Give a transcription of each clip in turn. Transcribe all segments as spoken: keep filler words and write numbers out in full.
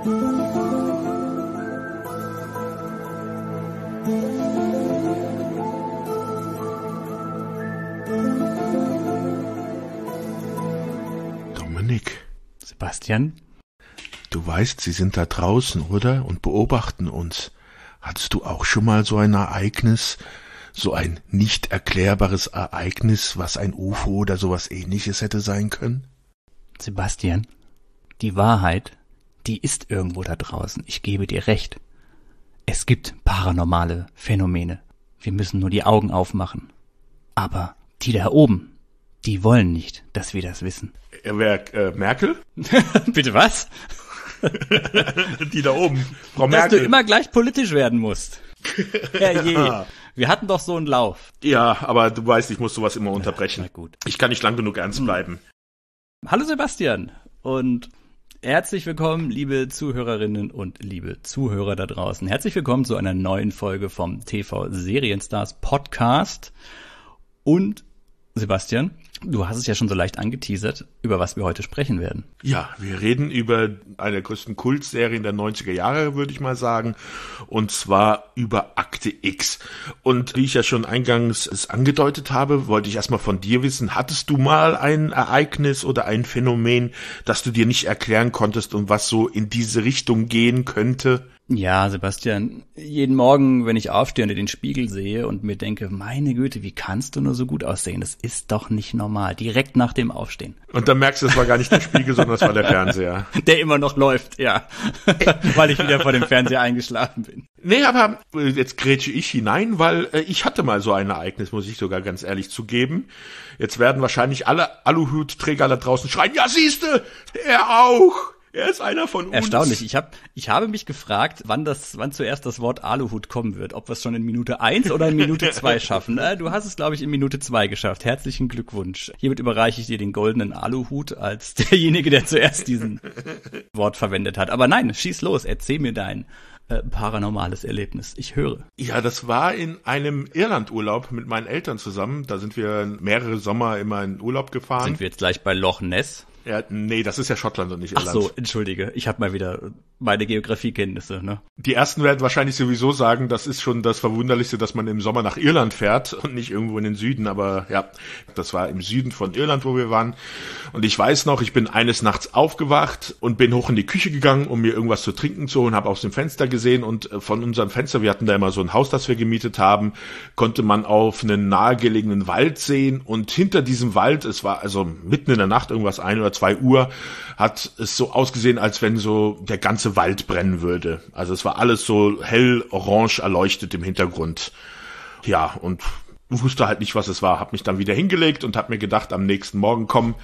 Dominik. Sebastian? Du weißt, sie sind da draußen, oder? Und beobachten uns. Hattest du auch schon mal so ein Ereignis, so ein nicht erklärbares Ereignis, was ein U F O oder sowas Ähnliches hätte sein können? Sebastian, die Wahrheit, die ist irgendwo da draußen. Ich gebe dir recht. Es gibt paranormale Phänomene. Wir müssen nur die Augen aufmachen. Aber die da oben, die wollen nicht, dass wir das wissen. Wer, äh, Merkel? Bitte was? Die da oben, Frau Dass Merkel. du immer gleich politisch werden musst. Herrje, wir hatten doch so einen Lauf. Ja, aber du weißt, ich muss sowas immer unterbrechen. Na gut. Ich kann nicht lang genug ernst bleiben. Hallo Sebastian und herzlich willkommen, liebe Zuhörerinnen und liebe Zuhörer da draußen. Herzlich willkommen zu einer neuen Folge vom T V Serienstars Podcast. Und Sebastian, du hast es ja schon so leicht angeteasert, über was wir heute sprechen werden. Ja, wir reden über eine der größten Kultserien der neunziger Jahre, würde ich mal sagen, und zwar über Akte X. Und wie ich ja schon eingangs es angedeutet habe, wollte ich erstmal von dir wissen, hattest du mal ein Ereignis oder ein Phänomen, das du dir nicht erklären konntest und was so in diese Richtung gehen könnte? Ja, Sebastian, jeden Morgen, wenn ich aufstehe und in den Spiegel sehe und mir denke, meine Güte, wie kannst du nur so gut aussehen? Das ist doch nicht normal. Direkt nach dem Aufstehen. Und dann merkst du, es war gar nicht der Spiegel, sondern es war der Fernseher. Der immer noch läuft, ja. Weil ich wieder vor dem Fernseher eingeschlafen bin. Nee, aber jetzt grätsche ich hinein, weil äh, ich hatte mal so ein Ereignis, muss ich sogar ganz ehrlich zugeben. Jetzt werden wahrscheinlich alle Aluhutträger da draußen schreien, ja siehste, er auch. Er ist einer von uns. Erstaunlich. Ich hab, ich habe mich gefragt, wann das, wann zuerst das Wort Aluhut kommen wird. Ob wir es schon in Minute eins oder in Minute zwei schaffen. Äh, du hast es, glaube ich, in Minute zwei geschafft. Herzlichen Glückwunsch. Hiermit überreiche ich dir den goldenen Aluhut als derjenige, der zuerst diesen Wort verwendet hat. Aber nein, schieß los. Erzähl mir dein äh, paranormales Erlebnis. Ich höre. Ja, das war in einem Irlandurlaub mit meinen Eltern zusammen. Da sind wir mehrere Sommer immer in Urlaub gefahren. Sind wir jetzt gleich bei Loch Ness? Ja, nee, das ist ja Schottland und nicht Irland. Ach so, entschuldige. Ich habe mal wieder meine Geografiekenntnisse, ne? Die ersten werden wahrscheinlich sowieso sagen, das ist schon das Verwunderlichste, dass man im Sommer nach Irland fährt und nicht irgendwo in den Süden. Aber ja, das war im Süden von Irland, wo wir waren. Und ich weiß noch, ich bin eines Nachts aufgewacht und bin hoch in die Küche gegangen, um mir irgendwas zu trinken zu holen, habe aus dem Fenster gesehen und von unserem Fenster, wir hatten da immer so ein Haus, das wir gemietet haben, konnte man auf einen nahegelegenen Wald sehen und hinter diesem Wald, es war also mitten in der Nacht, irgendwas ein oder zwei Uhr, hat es so ausgesehen, als wenn so der ganze Wald brennen würde. Also es war alles so hell orange erleuchtet im Hintergrund. Ja, und wusste halt nicht, was es war. Hab mich dann wieder hingelegt und hab mir gedacht, am nächsten Morgen, komm,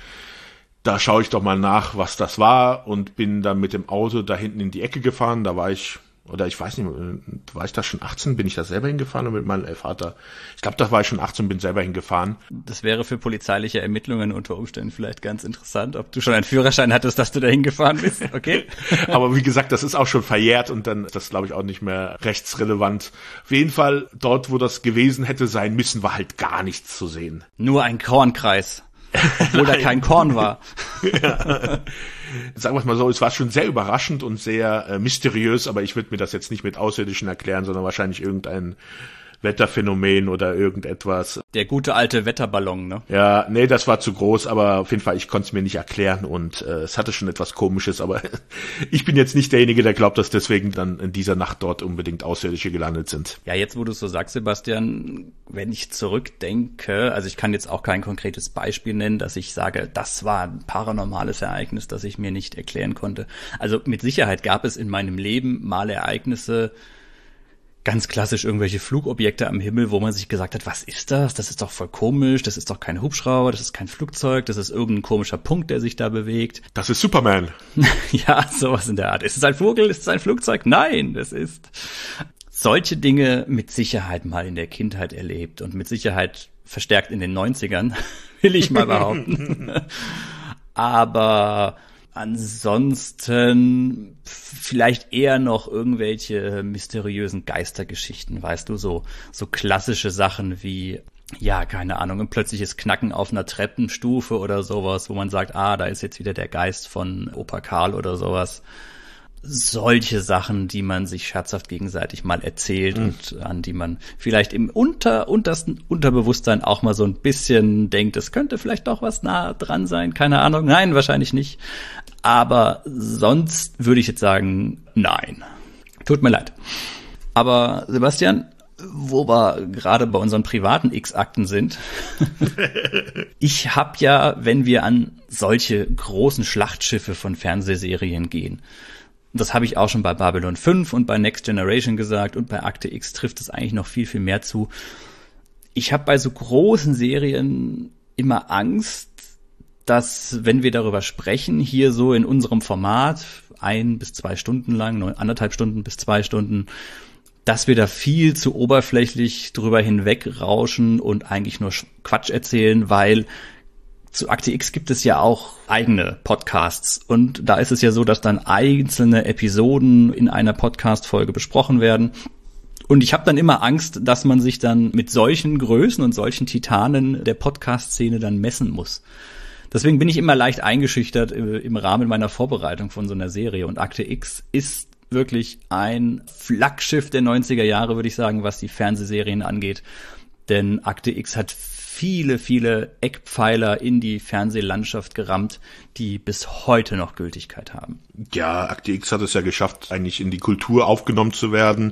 da schaue ich doch mal nach, was das war, und bin dann mit dem Auto da hinten in die Ecke gefahren. Da war ich, oder ich weiß nicht, war ich da schon achtzehn? Bin ich da selber hingefahren oder mit meinem Vater? Ich glaube, da war ich schon achtzehn, bin selber hingefahren. Das wäre für polizeiliche Ermittlungen unter Umständen vielleicht ganz interessant, ob du schon einen Führerschein hattest, dass du da hingefahren bist, okay? Aber wie gesagt, das ist auch schon verjährt und dann ist das, glaube ich, auch nicht mehr rechtsrelevant. Auf jeden Fall, dort, wo das gewesen hätte sein müssen, war halt gar nichts zu sehen. Nur ein Kornkreis. Obwohl da kein Korn war. Ja. Sagen wir es mal so, es war schon sehr überraschend und sehr äh, mysteriös, aber ich würde mir das jetzt nicht mit Außerirdischen erklären, sondern wahrscheinlich irgendein Wetterphänomen oder irgendetwas. Der gute alte Wetterballon, ne? Ja, nee, das war zu groß, aber auf jeden Fall, ich konnte es mir nicht erklären und äh, es hatte schon etwas Komisches, aber ich bin jetzt nicht derjenige, der glaubt, dass deswegen dann in dieser Nacht dort unbedingt Außerirdische gelandet sind. Ja, jetzt, wo du es so sagst, Sebastian, wenn ich zurückdenke, also ich kann jetzt auch kein konkretes Beispiel nennen, dass ich sage, das war ein paranormales Ereignis, das ich mir nicht erklären konnte. Also mit Sicherheit gab es in meinem Leben mal Ereignisse, ganz klassisch irgendwelche Flugobjekte am Himmel, wo man sich gesagt hat, was ist das? Das ist doch voll komisch, das ist doch kein Hubschrauber, das ist kein Flugzeug, das ist irgendein komischer Punkt, der sich da bewegt. Das ist Superman. Ja, sowas in der Art. Ist es ein Vogel? Ist es ein Flugzeug? Nein, das ist solche Dinge mit Sicherheit mal in der Kindheit erlebt und mit Sicherheit verstärkt in den neunzigern, will ich mal behaupten. Aber ansonsten vielleicht eher noch irgendwelche mysteriösen Geistergeschichten, weißt du, so so klassische Sachen wie, ja, keine Ahnung, ein plötzliches Knacken auf einer Treppenstufe oder sowas, wo man sagt, ah, da ist jetzt wieder der Geist von Opa Karl oder sowas. solche Sachen, die man sich scherzhaft gegenseitig mal erzählt mhm. und an die man vielleicht im unter, untersten Unterbewusstsein auch mal so ein bisschen denkt, es könnte vielleicht doch was nah dran sein, keine Ahnung. Nein, wahrscheinlich nicht. Aber sonst würde ich jetzt sagen, nein. Tut mir leid. Aber Sebastian, wo wir gerade bei unseren privaten X-Akten sind. Ich habe ja, wenn wir an solche großen Schlachtschiffe von Fernsehserien gehen, das habe ich auch schon bei Babylon fünf und bei Next Generation gesagt und bei Akte X trifft es eigentlich noch viel, viel mehr zu. Ich habe bei so großen Serien immer Angst, dass, wenn wir darüber sprechen, hier so in unserem Format, ein bis zwei Stunden lang, anderthalb Stunden bis zwei Stunden, dass wir da viel zu oberflächlich drüber hinwegrauschen und eigentlich nur Quatsch erzählen, weil zu Akte X gibt es ja auch eigene Podcasts und da ist es ja so, dass dann einzelne Episoden in einer Podcast-Folge besprochen werden. Und ich habe dann immer Angst, dass man sich dann mit solchen Größen und solchen Titanen der Podcast-Szene dann messen muss. Deswegen bin ich immer leicht eingeschüchtert im Rahmen meiner Vorbereitung von so einer Serie. Und Akte X ist wirklich ein Flaggschiff der neunziger Jahre, würde ich sagen, was die Fernsehserien angeht. Denn Akte X hat viele, viele Eckpfeiler in die Fernsehlandschaft gerammt, die bis heute noch Gültigkeit haben. Ja, Akte X hat es ja geschafft, eigentlich in die Kultur aufgenommen zu werden.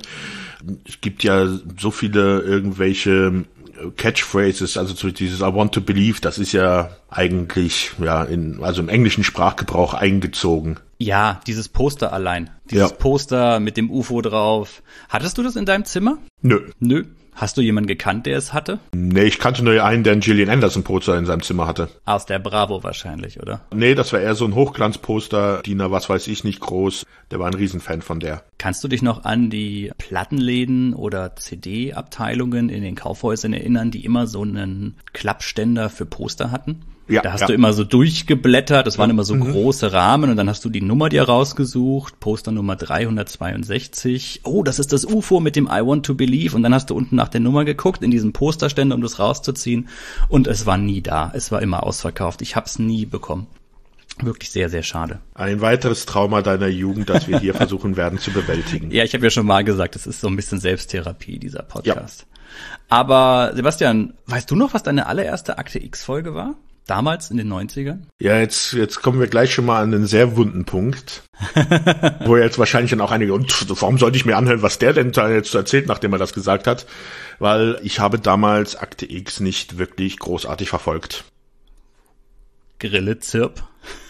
Es gibt ja so viele irgendwelche Catchphrases, also so dieses I want to believe, das ist ja eigentlich ja in also im englischen Sprachgebrauch eingezogen. Ja, dieses Poster allein. Dieses ja. Poster mit dem U F O drauf. Hattest du das in deinem Zimmer? Nö. Nö. Hast du jemanden gekannt, der es hatte? Nee, ich kannte nur einen, der einen Gillian Anderson-Poster in seinem Zimmer hatte. Aus der Bravo wahrscheinlich, oder? Nee, das war eher so ein Hochglanzposter, D I N A, was weiß ich, nicht groß. Der war ein Riesenfan von der. Kannst du dich noch an die Plattenläden oder C D-Abteilungen in den Kaufhäusern erinnern, die immer so einen Klappständer für Poster hatten? Ja, da hast ja. du immer so durchgeblättert, das waren immer so mhm. große Rahmen und dann hast du die Nummer dir rausgesucht, Poster Nummer dreihundertzweiundsechzig. Oh, das ist das U F O mit dem I want to believe und dann hast du unten nach der Nummer geguckt in diesem Posterständer, um das rauszuziehen und es war nie da, es war immer ausverkauft, ich hab's nie bekommen. Wirklich sehr, sehr schade. Ein weiteres Trauma deiner Jugend, das wir hier versuchen werden zu bewältigen. Ja, ich habe ja schon mal gesagt, es ist so ein bisschen Selbsttherapie, dieser Podcast. Ja. Aber Sebastian, weißt du noch, was deine allererste Akte X-Folge war? Damals in den neunzigern? Ja, jetzt jetzt kommen wir gleich schon mal an einen sehr wunden Punkt, wo jetzt wahrscheinlich dann auch einige, und warum sollte ich mir anhören, was der denn da jetzt erzählt, nachdem er das gesagt hat? Weil ich habe damals Akte X nicht wirklich großartig verfolgt. Grille, Zirp.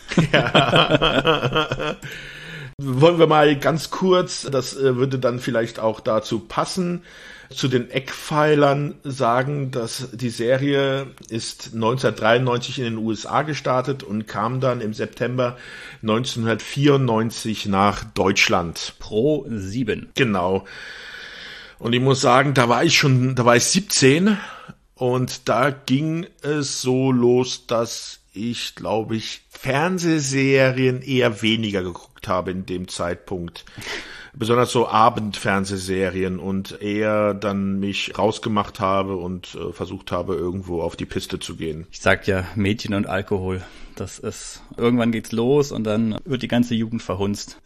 Ja. Wollen wir mal ganz kurz, das äh, würde dann vielleicht auch dazu passen, zu den Eckpfeilern sagen, dass die Serie ist neunzehnhundertdreiundneunzig in den U S A gestartet und kam dann im September neunzehnhundertvierundneunzig nach Deutschland. Pro sieben. Genau. Und ich muss sagen, da war ich schon, da war ich siebzehn und da ging es so los, dass ich, glaube ich, Fernsehserien eher weniger geguckt habe in dem Zeitpunkt. Besonders so Abendfernsehserien und eher dann mich rausgemacht habe und äh, versucht habe, irgendwo auf die Piste zu gehen. Ich sag ja, Mädchen und Alkohol. Das ist, irgendwann geht's los und dann wird die ganze Jugend verhunzt.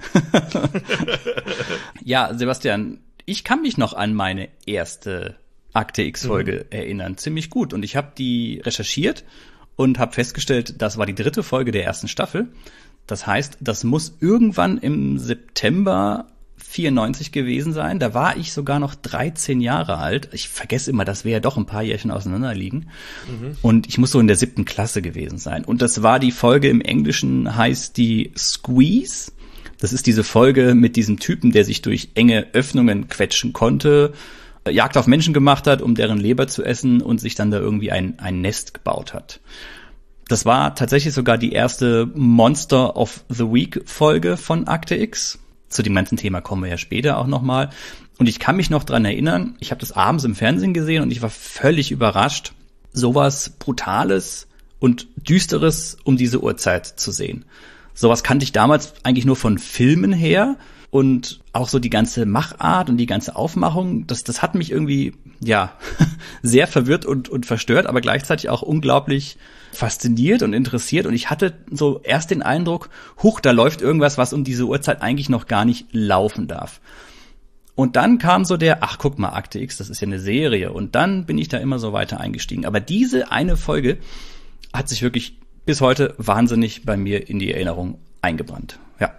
Ja, Sebastian, ich kann mich noch an meine erste Akte X-Folge mhm. erinnern. Ziemlich gut. Und ich habe die recherchiert und habe festgestellt, das war die dritte Folge der ersten Staffel. Das heißt, das muss irgendwann im September vierundneunzig gewesen sein. Da war ich sogar noch dreizehn Jahre alt. Ich vergesse immer, dass wir ja doch ein paar Jährchen auseinander liegen. Mhm. Und ich muss so in der siebten Klasse gewesen sein. Und das war die Folge, im Englischen heißt die Squeeze. Das ist diese Folge mit diesem Typen, der sich durch enge Öffnungen quetschen konnte, Jagd auf Menschen gemacht hat, um deren Leber zu essen und sich dann da irgendwie ein, ein Nest gebaut hat. Das war tatsächlich sogar die erste Monster of the Week Folge von Akte X. Zu dem ganzen Thema kommen wir ja später auch nochmal. Und ich kann mich noch dran erinnern, ich habe das abends im Fernsehen gesehen und ich war völlig überrascht, sowas Brutales und Düsteres um diese Uhrzeit zu sehen. Sowas kannte ich damals eigentlich nur von Filmen her und auch so die ganze Machart und die ganze Aufmachung, das, das hat mich irgendwie ja, sehr verwirrt und, und verstört, aber gleichzeitig auch unglaublich fasziniert und interessiert. Und ich hatte so erst den Eindruck, huch, da läuft irgendwas, was um diese Uhrzeit eigentlich noch gar nicht laufen darf. Und dann kam so der, ach guck mal, Akte X, das ist ja eine Serie. Und dann bin ich da immer so weiter eingestiegen. Aber diese eine Folge hat sich wirklich bis heute wahnsinnig bei mir in die Erinnerung eingebrannt. Ja.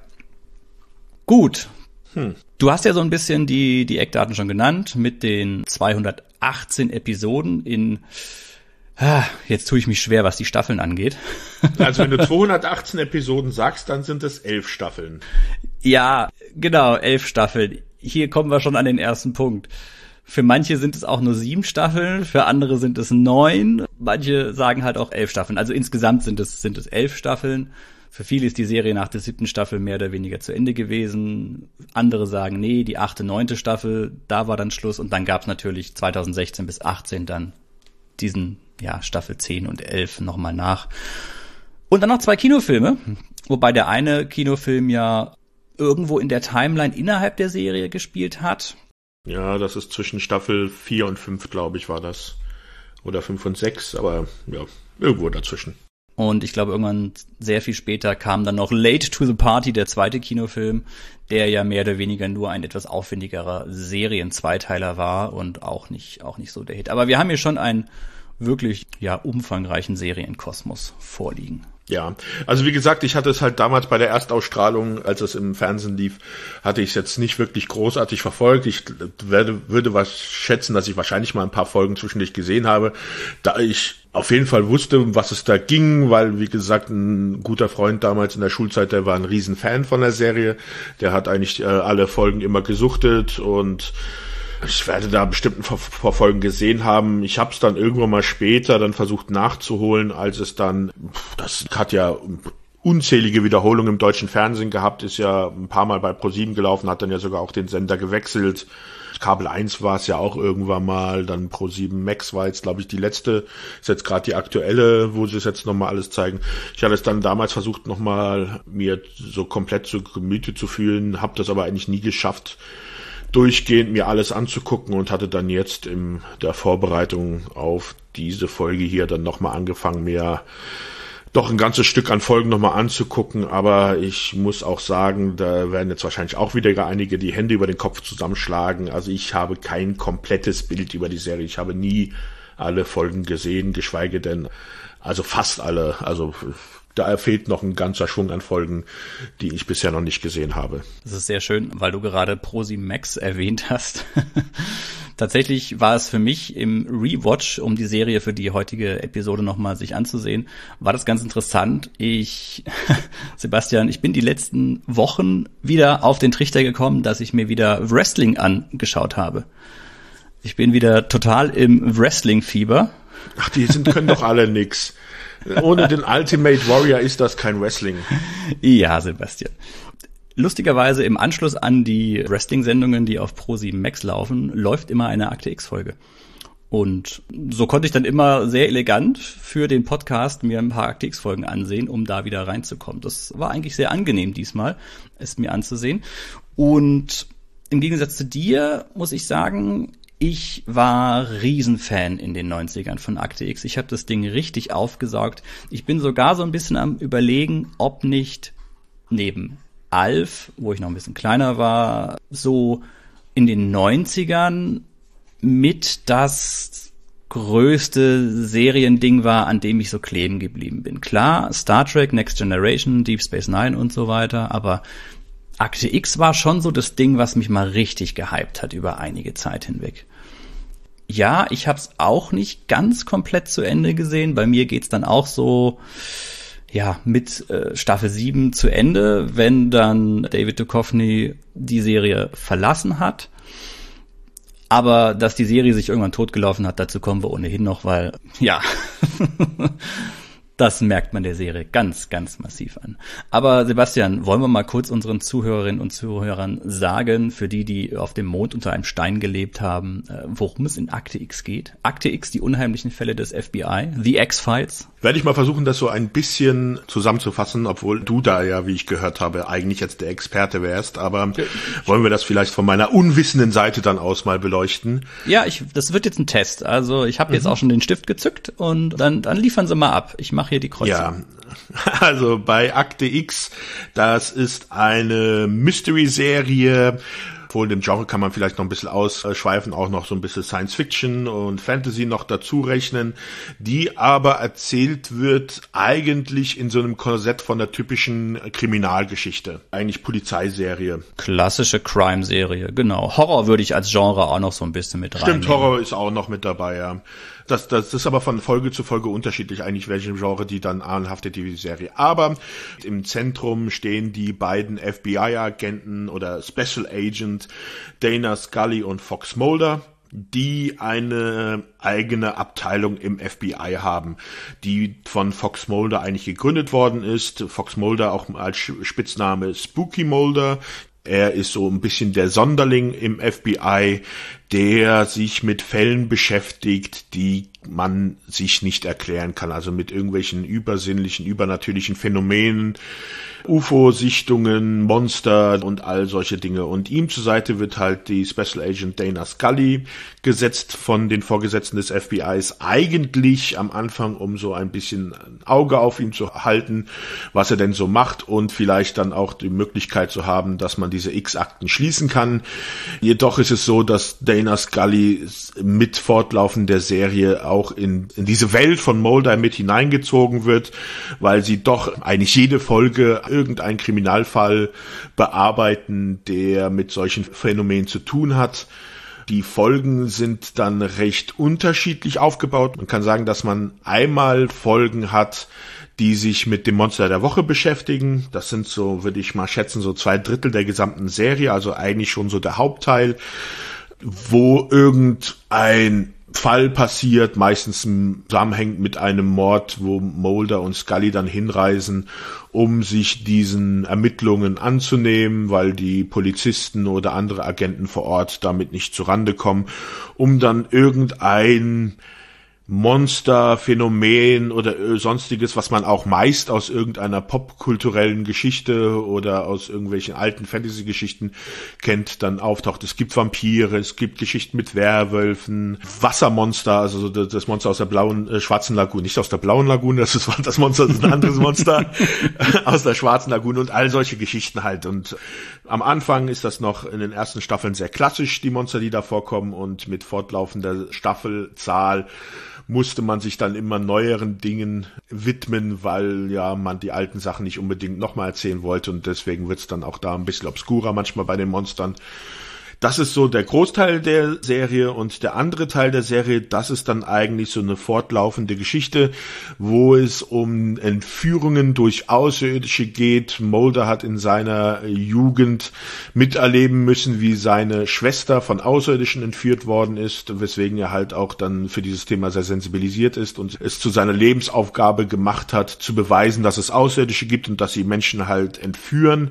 Gut. Hm. Du hast ja so ein bisschen die, die Eckdaten schon genannt mit den zweihundertachtzehn Episoden in, ah, jetzt tue ich mich schwer, was die Staffeln angeht. Also wenn du zweihundertachtzehn Episoden sagst, dann sind es elf Staffeln. Ja, genau, elf Staffeln. Hier kommen wir schon an den ersten Punkt. Für manche sind es auch nur sieben Staffeln, für andere sind es neun. Manche sagen halt auch elf Staffeln. Also insgesamt sind es, sind es elf Staffeln. Für viele ist die Serie nach der siebten Staffel mehr oder weniger zu Ende gewesen. Andere sagen, nee, die achte, neunte Staffel, da war dann Schluss. Und dann gab es natürlich zweitausendsechzehn bis achtzehn dann diesen, ja, Staffel zehn und elf nochmal nach. Und dann noch zwei Kinofilme, wobei der eine Kinofilm ja irgendwo in der Timeline innerhalb der Serie gespielt hat. Ja, das ist zwischen Staffel vier und fünf, glaube ich, war das. Oder fünf und sechs, aber ja, irgendwo dazwischen. Und ich glaube, irgendwann sehr viel später kam dann noch Late to the Party, der zweite Kinofilm, der ja mehr oder weniger nur ein etwas aufwendigerer Serien-Zweiteiler war und auch nicht, auch nicht so der Hit. Aber wir haben hier schon einen wirklich, ja, umfangreichen Serienkosmos vorliegen. Ja, also wie gesagt, ich hatte es halt damals bei der Erstausstrahlung, als es im Fernsehen lief, hatte ich es jetzt nicht wirklich großartig verfolgt. Ich werde, würde was schätzen, dass ich wahrscheinlich mal ein paar Folgen zwischendurch gesehen habe, da ich auf jeden Fall wusste, um was es da ging, weil, wie gesagt, ein guter Freund damals in der Schulzeit, der war ein Riesenfan von der Serie. Der hat eigentlich äh, alle Folgen immer gesuchtet und ich werde da bestimmt ein paar Folgen gesehen haben. Ich habe es dann irgendwann mal später dann versucht nachzuholen, als es dann, das hat ja unzählige Wiederholungen im deutschen Fernsehen gehabt, ist ja ein paar Mal bei ProSieben gelaufen, hat dann ja sogar auch den Sender gewechselt. Kabel eins war es ja auch irgendwann mal, dann ProSieben Max war jetzt, glaube ich, die letzte, ist jetzt gerade die aktuelle, wo sie es jetzt nochmal alles zeigen. Ich hatte es dann damals versucht, nochmal mir so komplett zu Gemüte zu fühlen, habe das aber eigentlich nie geschafft, durchgehend mir alles anzugucken und hatte dann jetzt in der Vorbereitung auf diese Folge hier dann nochmal angefangen, mir doch ein ganzes Stück an Folgen nochmal anzugucken, aber ich muss auch sagen, da werden jetzt wahrscheinlich auch wieder einige die Hände über den Kopf zusammenschlagen. Also ich habe kein komplettes Bild über die Serie. Ich habe nie alle Folgen gesehen, geschweige denn, also fast alle, also da fehlt noch ein ganzer Schwung an Folgen, die ich bisher noch nicht gesehen habe. Das ist sehr schön, weil du gerade ProSieben Max erwähnt hast. Tatsächlich war es für mich im Rewatch, um die Serie für die heutige Episode nochmal sich anzusehen, war das ganz interessant. Ich, Sebastian, ich bin die letzten Wochen wieder auf den Trichter gekommen, dass ich mir wieder Wrestling angeschaut habe. Ich bin wieder total im Wrestling-Fieber. Ach, die sind, können doch alle nix. Ohne den Ultimate Warrior ist das kein Wrestling. Ja, Sebastian. Lustigerweise im Anschluss an die Wrestling-Sendungen, die auf ProSieben Max laufen, läuft immer eine Akte X-Folge. Und so konnte ich dann immer sehr elegant für den Podcast mir ein paar Akte X-Folgen ansehen, um da wieder reinzukommen. Das war eigentlich sehr angenehm diesmal, es mir anzusehen. Und im Gegensatz zu dir muss ich sagen, ich war Riesenfan in den neunzigern von Akte X. Ich habe das Ding richtig aufgesaugt. Ich bin sogar so ein bisschen am Überlegen, ob nicht neben Alf, wo ich noch ein bisschen kleiner war, so in den neunzigern mit das größte Seriending war, an dem ich so kleben geblieben bin. Klar, Star Trek, Next Generation, Deep Space Nine und so weiter, aber Akte X war schon so das Ding, was mich mal richtig gehypt hat über einige Zeit hinweg. Ja, ich hab's auch nicht ganz komplett zu Ende gesehen. Bei mir geht's dann auch so, ja, mit äh, Staffel sieben zu Ende, wenn dann David Duchovny die Serie verlassen hat. Aber dass die Serie sich irgendwann totgelaufen hat, dazu kommen wir ohnehin noch, weil, ja, Das merkt man der Serie ganz, ganz massiv an. Aber Sebastian, wollen wir mal kurz unseren Zuhörerinnen und Zuhörern sagen, für die, die auf dem Mond unter einem Stein gelebt haben, worum es in Akte X geht? Akte X, die unheimlichen Fälle des F B I, The X-Files. Werde ich mal versuchen, das so ein bisschen zusammenzufassen, obwohl du da ja, wie ich gehört habe, eigentlich jetzt der Experte wärst. Aber wollen wir das vielleicht von meiner unwissenden Seite dann aus mal beleuchten? Ja, ich, das wird jetzt ein Test. Also ich habe mhm. jetzt auch schon den Stift gezückt und dann, dann liefern Sie mal ab. Ich mache hier die Kreuzung. Ja, also bei Akte X, das ist eine Mystery-Serie. Obwohl dem Genre kann man vielleicht noch ein bisschen ausschweifen, auch noch so ein bisschen Science-Fiction und Fantasy noch dazu rechnen, die aber erzählt wird eigentlich in so einem Korsett von der typischen Kriminalgeschichte. Eigentlich Polizeiserie. Klassische Crime-Serie, genau. Horror würde ich als Genre auch noch so ein bisschen mit reinnehmen. Stimmt, Horror ist auch noch mit dabei, ja. Das, das ist aber von Folge zu Folge unterschiedlich, eigentlich welchem Genre die dann anhaftet, die Serie. Aber im Zentrum stehen die beiden F B I-Agenten oder Special Agent Dana Scully und Fox Mulder, die eine eigene Abteilung im F B I haben, die von Fox Mulder eigentlich gegründet worden ist. Fox Mulder auch als Spitzname Spooky Mulder. Er ist so ein bisschen der Sonderling im F B I, der sich mit Fällen beschäftigt, die man sich nicht erklären kann. Also mit irgendwelchen übersinnlichen, übernatürlichen Phänomenen, U F O-Sichtungen, Monster und all solche Dinge. Und ihm zur Seite wird halt die Special Agent Dana Scully gesetzt von den Vorgesetzten des F B Is. Eigentlich am Anfang, um so ein bisschen ein Auge auf ihn zu halten, was er denn so macht und vielleicht dann auch die Möglichkeit zu haben, dass man diese X-Akten schließen kann. Jedoch ist es so, dass Dana Scully mit Fortlaufen der Serie auch in, in diese Welt von Mulder mit hineingezogen wird, weil sie doch eigentlich jede Folge irgendeinen Kriminalfall bearbeiten, der mit solchen Phänomenen zu tun hat. Die Folgen sind dann recht unterschiedlich aufgebaut. Man kann sagen, dass man einmal Folgen hat, die sich mit dem Monster der Woche beschäftigen. Das sind so, würde ich mal schätzen, so zwei Drittel der gesamten Serie, also eigentlich schon so der Hauptteil, wo irgendein Fall passiert, meistens zusammenhängt mit einem Mord, wo Mulder und Scully dann hinreisen, um sich diesen Ermittlungen anzunehmen, weil die Polizisten oder andere Agenten vor Ort damit nicht zurande kommen, um dann irgendein Monster, Phänomen oder sonstiges, was man auch meist aus irgendeiner popkulturellen Geschichte oder aus irgendwelchen alten Fantasy-Geschichten kennt, dann auftaucht. Es gibt Vampire, es gibt Geschichten mit Werwölfen, Wassermonster, also das Monster aus der blauen, äh, schwarzen Lagune, nicht aus der blauen Lagune, das ist das Monster, das ist ein anderes Monster, aus der schwarzen Lagune und all solche Geschichten halt. Und am Anfang ist das noch in den ersten Staffeln sehr klassisch, die Monster, die da vorkommen, und mit fortlaufender Staffelzahl musste man sich dann immer neueren Dingen widmen, weil ja man die alten Sachen nicht unbedingt nochmal erzählen wollte, und deswegen wird's dann auch da ein bisschen obskurer manchmal bei den Monstern. Das ist so der Großteil der Serie, und der andere Teil der Serie, das ist dann eigentlich so eine fortlaufende Geschichte, wo es um Entführungen durch Außerirdische geht. Mulder hat in seiner Jugend miterleben müssen, wie seine Schwester von Außerirdischen entführt worden ist, weswegen er halt auch dann für dieses Thema sehr sensibilisiert ist und es zu seiner Lebensaufgabe gemacht hat, zu beweisen, dass es Außerirdische gibt und dass sie Menschen halt entführen.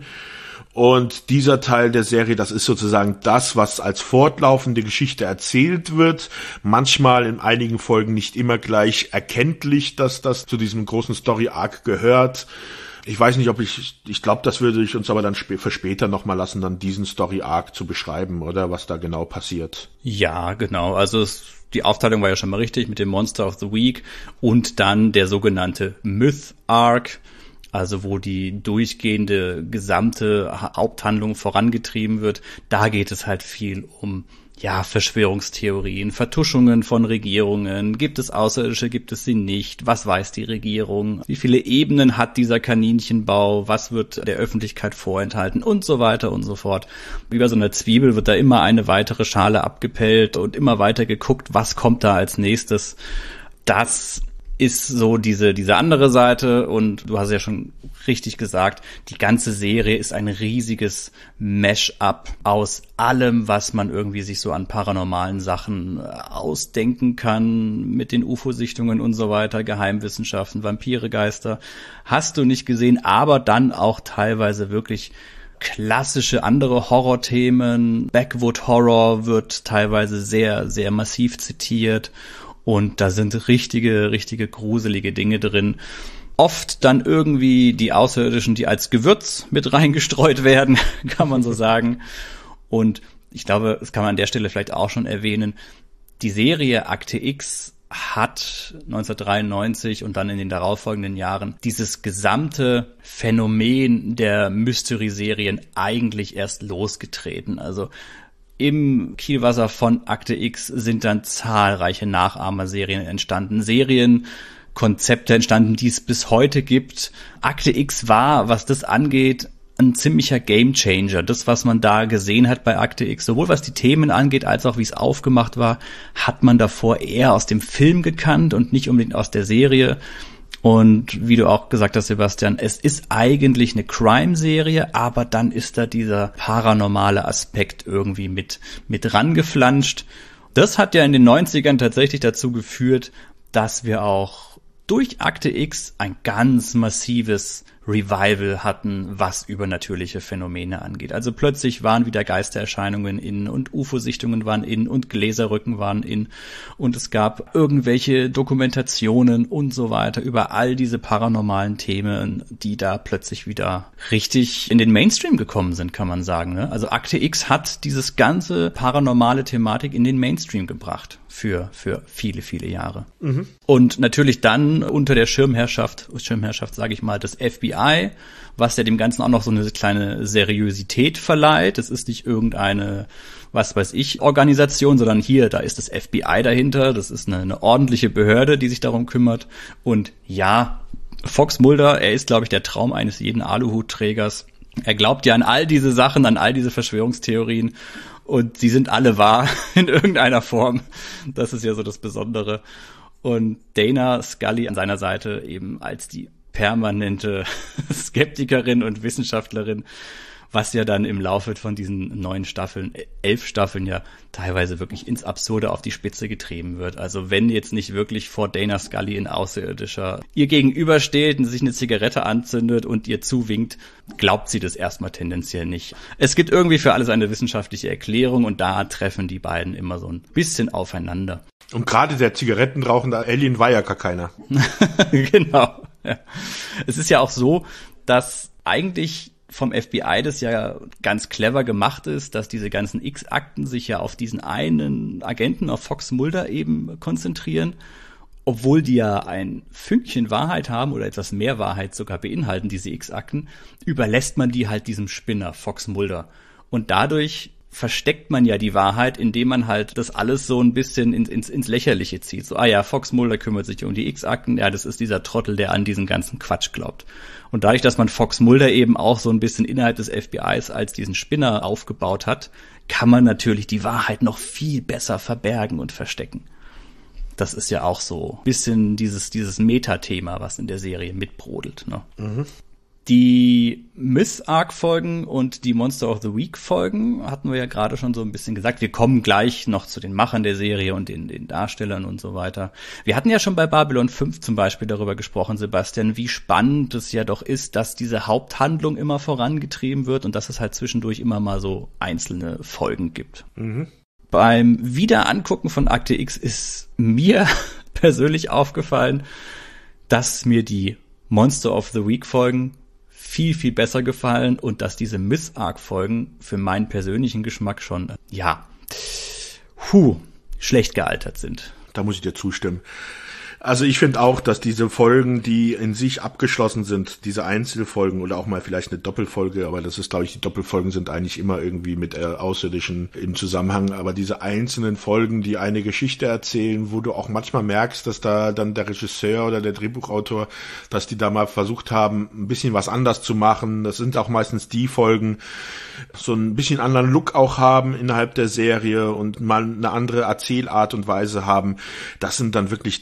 Und dieser Teil der Serie, das ist sozusagen das, was als fortlaufende Geschichte erzählt wird. Manchmal in einigen Folgen nicht immer gleich erkenntlich, dass das zu diesem großen Story-Arc gehört. Ich weiß nicht, ob ich, ich glaube, das würde ich uns aber dann sp- für später nochmal lassen, dann diesen Story-Arc zu beschreiben, oder was da genau passiert. Ja, genau. Also es, die Aufteilung war ja schon mal richtig mit dem Monster of the Week und dann der sogenannte Myth-Arc. Also wo die durchgehende gesamte Haupthandlung vorangetrieben wird, da geht es halt viel um, ja, Verschwörungstheorien, Vertuschungen von Regierungen. Gibt es Außerirdische, gibt es sie nicht? Was weiß die Regierung? Wie viele Ebenen hat dieser Kaninchenbau? Was wird der Öffentlichkeit vorenthalten? Und so weiter und so fort. Wie bei so einer Zwiebel wird da immer eine weitere Schale abgepellt und immer weiter geguckt, was kommt da als nächstes. Das ist so diese diese andere Seite, und du hast ja schon richtig gesagt, die ganze Serie ist ein riesiges Mash-up aus allem, was man irgendwie sich so an paranormalen Sachen ausdenken kann, mit den U F O-Sichtungen und so weiter, Geheimwissenschaften, Vampire, Geister, hast du nicht gesehen, aber dann auch teilweise wirklich klassische andere Horrorthemen. Backwood Horror wird teilweise sehr, sehr massiv zitiert, und da sind richtige, richtige gruselige Dinge drin. Oft dann irgendwie die Außerirdischen, die als Gewürz mit reingestreut werden, kann man so sagen. Und ich glaube, das kann man an der Stelle vielleicht auch schon erwähnen, die Serie Akte X hat neunzehnhundertdreiundneunzig und dann in den darauffolgenden Jahren dieses gesamte Phänomen der Mystery-Serien eigentlich erst losgetreten. Also im Kielwasser von Akte X sind dann zahlreiche Nachahmerserien entstanden, Serienkonzepte entstanden, die es bis heute gibt. Akte X war, was das angeht, ein ziemlicher Gamechanger. Das, was man da gesehen hat bei Akte X, sowohl was die Themen angeht, als auch wie es aufgemacht war, hat man davor eher aus dem Film gekannt und nicht unbedingt aus der Serie. Und wie du auch gesagt hast, Sebastian, es ist eigentlich eine Crime-Serie, aber dann ist da dieser paranormale Aspekt irgendwie mit, mit rangeflanscht. Das hat ja in den neunzigern tatsächlich dazu geführt, dass wir auch durch Akte X ein ganz massives Revival hatten, was übernatürliche Phänomene angeht. Also plötzlich waren wieder Geistererscheinungen in und U F O-Sichtungen waren in und Gläserrücken waren in, und es gab irgendwelche Dokumentationen und so weiter über all diese paranormalen Themen, die da plötzlich wieder richtig in den Mainstream gekommen sind, kann man sagen, ne? Also Akte X hat dieses ganze paranormale Thematik in den Mainstream gebracht für für viele, viele Jahre. Mhm. Und natürlich dann unter der Schirmherrschaft, Schirmherrschaft sage ich mal, des F B I, was ja dem Ganzen auch noch so eine kleine Seriosität verleiht. Es ist nicht irgendeine, was weiß ich, Organisation, sondern hier, da ist das F B I dahinter. Das ist eine, eine ordentliche Behörde, die sich darum kümmert. Und ja, Fox Mulder, er ist, glaube ich, der Traum eines jeden Aluhutträgers. Er glaubt ja an all diese Sachen, an all diese Verschwörungstheorien. Und sie sind alle wahr in irgendeiner Form. Das ist ja so das Besondere. Und Dana Scully an seiner Seite eben als die permanente Skeptikerin und Wissenschaftlerin, was ja dann im Laufe von diesen neun Staffeln, elf Staffeln ja teilweise wirklich ins Absurde auf die Spitze getrieben wird. Also wenn jetzt nicht wirklich vor Dana Scully ein Außerirdischer ihr gegenübersteht und sich eine Zigarette anzündet und ihr zuwinkt, glaubt sie das erstmal tendenziell nicht. Es gibt irgendwie für alles eine wissenschaftliche Erklärung, und da treffen die beiden immer so ein bisschen aufeinander. Und gerade der zigarettenrauchende Alien war ja gar keiner. Genau. Ja. Es ist ja auch so, dass eigentlich vom F B I das ja ganz clever gemacht ist, dass diese ganzen X-Akten sich ja auf diesen einen Agenten, auf Fox Mulder eben konzentrieren, obwohl die ja ein Fünkchen Wahrheit haben oder etwas mehr Wahrheit sogar beinhalten, diese X-Akten, überlässt man die halt diesem Spinner, Fox Mulder. Und dadurch versteckt man ja die Wahrheit, indem man halt das alles so ein bisschen ins, ins, ins Lächerliche zieht. So, ah ja, Fox Mulder kümmert sich um die X-Akten, ja, das ist dieser Trottel, der an diesen ganzen Quatsch glaubt. Und dadurch, dass man Fox Mulder eben auch so ein bisschen innerhalb des F B Is als diesen Spinner aufgebaut hat, kann man natürlich die Wahrheit noch viel besser verbergen und verstecken. Das ist ja auch so ein bisschen dieses, dieses Metathema, was in der Serie mitbrodelt, ne? Mhm. Die Myth-Arc-Folgen und die Monster of the Week-Folgen hatten wir ja gerade schon so ein bisschen gesagt. Wir kommen gleich noch zu den Machern der Serie und den, den Darstellern und so weiter. Wir hatten ja schon bei Babylon fünf zum Beispiel darüber gesprochen, Sebastian, wie spannend es ja doch ist, dass diese Haupthandlung immer vorangetrieben wird und dass es halt zwischendurch immer mal so einzelne Folgen gibt. Mhm. Beim Wiederangucken von Akte X ist mir persönlich aufgefallen, dass mir die Monster of the Week-Folgen viel, viel besser gefallen und dass diese Myth-Arc-Folgen für meinen persönlichen Geschmack schon, ja, hu, schlecht gealtert sind. Da muss ich dir zustimmen. Also ich finde auch, dass diese Folgen, die in sich abgeschlossen sind, diese Einzelfolgen oder auch mal vielleicht eine Doppelfolge, aber das ist, glaube ich, die Doppelfolgen sind eigentlich immer irgendwie mit äh, Außerirdischen im Zusammenhang, aber diese einzelnen Folgen, die eine Geschichte erzählen, wo du auch manchmal merkst, dass da dann der Regisseur oder der Drehbuchautor, dass die da mal versucht haben, ein bisschen was anders zu machen. Das sind auch meistens die Folgen, so ein bisschen anderen Look auch haben innerhalb der Serie und mal eine andere Erzählart und Weise haben. Das sind dann wirklich die Folgen,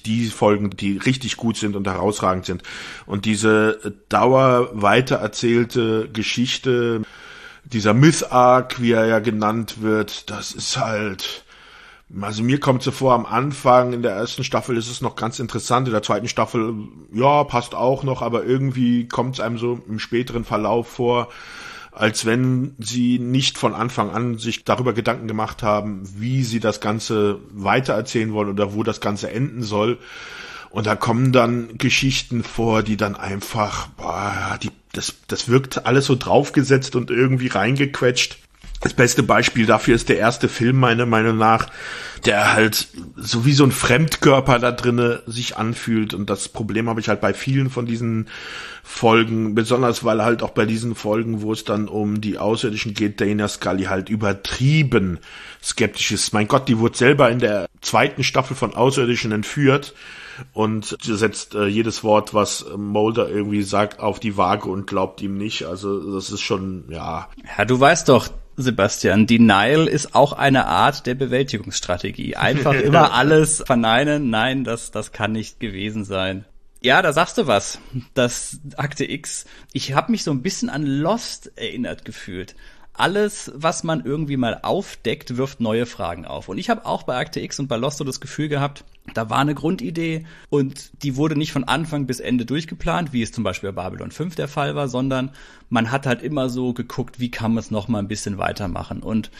Folgen, die richtig gut sind und herausragend sind. Und diese Dauer weitererzählte Geschichte, dieser Myth-Arc, wie er ja genannt wird, das ist halt... Also mir kommt so vor, am Anfang in der ersten Staffel ist es noch ganz interessant, in der zweiten Staffel, ja, passt auch noch, aber irgendwie kommt es einem so im späteren Verlauf vor, als wenn sie nicht von Anfang an sich darüber Gedanken gemacht haben, wie sie das Ganze weitererzählen wollen oder wo das Ganze enden soll. Und da kommen dann Geschichten vor, die dann einfach, boah, die, das, das wirkt alles so draufgesetzt und irgendwie reingequetscht. Das beste Beispiel dafür ist der erste Film, meiner Meinung nach, der halt so wie so ein Fremdkörper da drinne sich anfühlt. Und das Problem habe ich halt bei vielen von diesen Folgen, besonders weil halt auch bei diesen Folgen, wo es dann um die Außerirdischen geht, Dana Scully halt übertrieben skeptisch ist. Mein Gott, die wurde selber in der zweiten Staffel von Außerirdischen entführt und setzt äh, jedes Wort, was Mulder irgendwie sagt, auf die Waage und glaubt ihm nicht. Also das ist schon, ja. Ja, du weißt doch, Sebastian, Denial ist auch eine Art der Bewältigungsstrategie. Einfach immer alles verneinen. Nein, das, das kann nicht gewesen sein. Ja, da sagst du was. Das Akte X. Ich habe mich so ein bisschen an Lost erinnert gefühlt. Alles, was man irgendwie mal aufdeckt, wirft neue Fragen auf. Und ich habe auch bei Akte X und bei Lost so das Gefühl gehabt, da war eine Grundidee und die wurde nicht von Anfang bis Ende durchgeplant, wie es zum Beispiel bei Babylon fünf der Fall war, sondern man hat halt immer so geguckt, wie kann man es noch mal ein bisschen weitermachen. Und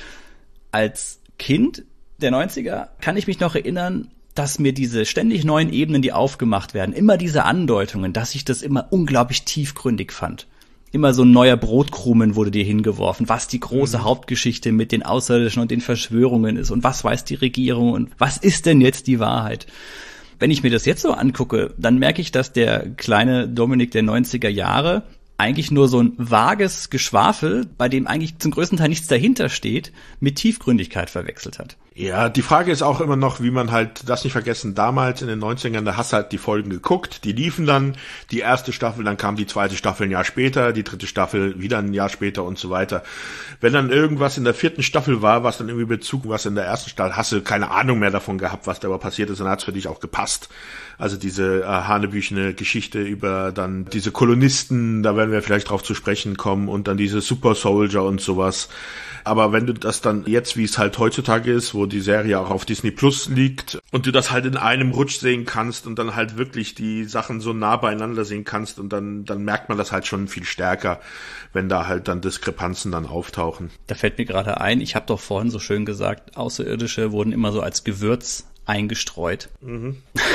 als Kind der neunziger kann ich mich noch erinnern, dass mir diese ständig neuen Ebenen, die aufgemacht werden, immer diese Andeutungen, dass ich das immer unglaublich tiefgründig fand. Immer so ein neuer Brotkrumen wurde dir hingeworfen, was die große mhm. Hauptgeschichte mit den Außerirdischen und den Verschwörungen ist und was weiß die Regierung und was ist denn jetzt die Wahrheit. Wenn ich mir das jetzt so angucke, dann merke ich, dass der kleine Dominik der neunziger Jahre eigentlich nur so ein vages Geschwafel, bei dem eigentlich zum größten Teil nichts dahinter steht, mit Tiefgründigkeit verwechselt hat. Ja, die Frage ist auch immer noch, wie man halt, das nicht vergessen, damals in den neunzigern, da hast du halt die Folgen geguckt, die liefen dann, die erste Staffel, dann kam die zweite Staffel ein Jahr später, die dritte Staffel wieder ein Jahr später und so weiter. Wenn dann irgendwas in der vierten Staffel war, was dann irgendwie Bezug was in der ersten Staffel, hast du keine Ahnung mehr davon gehabt, was da aber passiert ist, und dann hat's für dich auch gepasst. Also diese äh, hanebüchene Geschichte über dann diese Kolonisten, da werden wir vielleicht drauf zu sprechen kommen, und dann diese Super Soldier und sowas. Aber wenn du das dann jetzt, wie es halt heutzutage ist, wo die Serie auch auf Disney Plus liegt und du das halt in einem Rutsch sehen kannst und dann halt wirklich die Sachen so nah beieinander sehen kannst, und dann dann merkt man das halt schon viel stärker, wenn da halt dann Diskrepanzen dann auftauchen. Da fällt mir gerade ein, ich habe doch vorhin so schön gesagt, Außerirdische wurden immer so als Gewürz eingestreut. Mhm.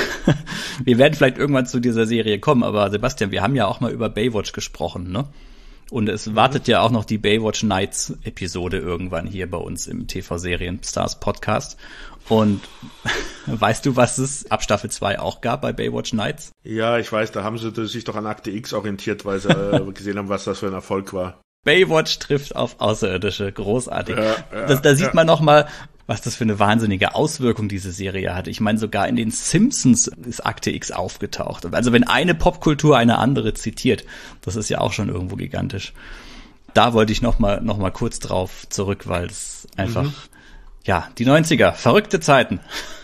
Wir werden vielleicht irgendwann zu dieser Serie kommen, aber Sebastian, wir haben ja auch mal über Baywatch gesprochen, ne? Und es mhm. wartet ja auch noch die Baywatch Nights Episode irgendwann hier bei uns im T V-Serien Stars Podcast. Und weißt du, was es ab Staffel zwei auch gab bei Baywatch Nights? Ja, ich weiß, da haben sie sich doch an Akte X orientiert, weil sie äh, gesehen haben, was das für ein Erfolg war. Baywatch trifft auf Außerirdische, großartig. Ja, ja, das, da sieht ja. man noch mal, was das für eine wahnsinnige Auswirkung diese Serie hatte. Ich meine, sogar in den Simpsons ist Akte X aufgetaucht. Also wenn eine Popkultur eine andere zitiert, das ist ja auch schon irgendwo gigantisch. Da wollte ich noch mal, noch mal kurz drauf zurück, weil es einfach, mhm. ja, die neunziger, verrückte Zeiten.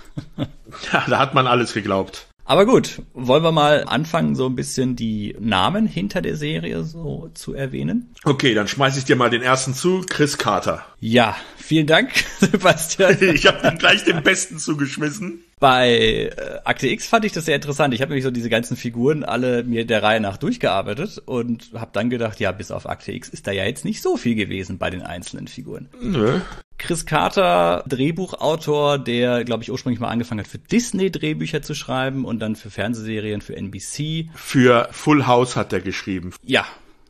Ja, da hat man alles geglaubt. Aber gut, wollen wir mal anfangen, so ein bisschen die Namen hinter der Serie so zu erwähnen? Okay, dann schmeiß ich dir mal den ersten zu, Chris Carter. Ja, vielen Dank, Sebastian. Ich habe dann gleich den besten zugeschmissen. Bei äh, Akte X fand ich das sehr interessant. Ich habe nämlich so diese ganzen Figuren alle mir der Reihe nach durchgearbeitet und habe dann gedacht, ja, bis auf Akte X ist da ja jetzt nicht so viel gewesen bei den einzelnen Figuren. Nö. Chris Carter, Drehbuchautor, der, glaube ich, ursprünglich mal angefangen hat, für Disney Drehbücher zu schreiben und dann für Fernsehserien, für N B C. Für Full House hat er geschrieben. Ja.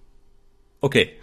Okay.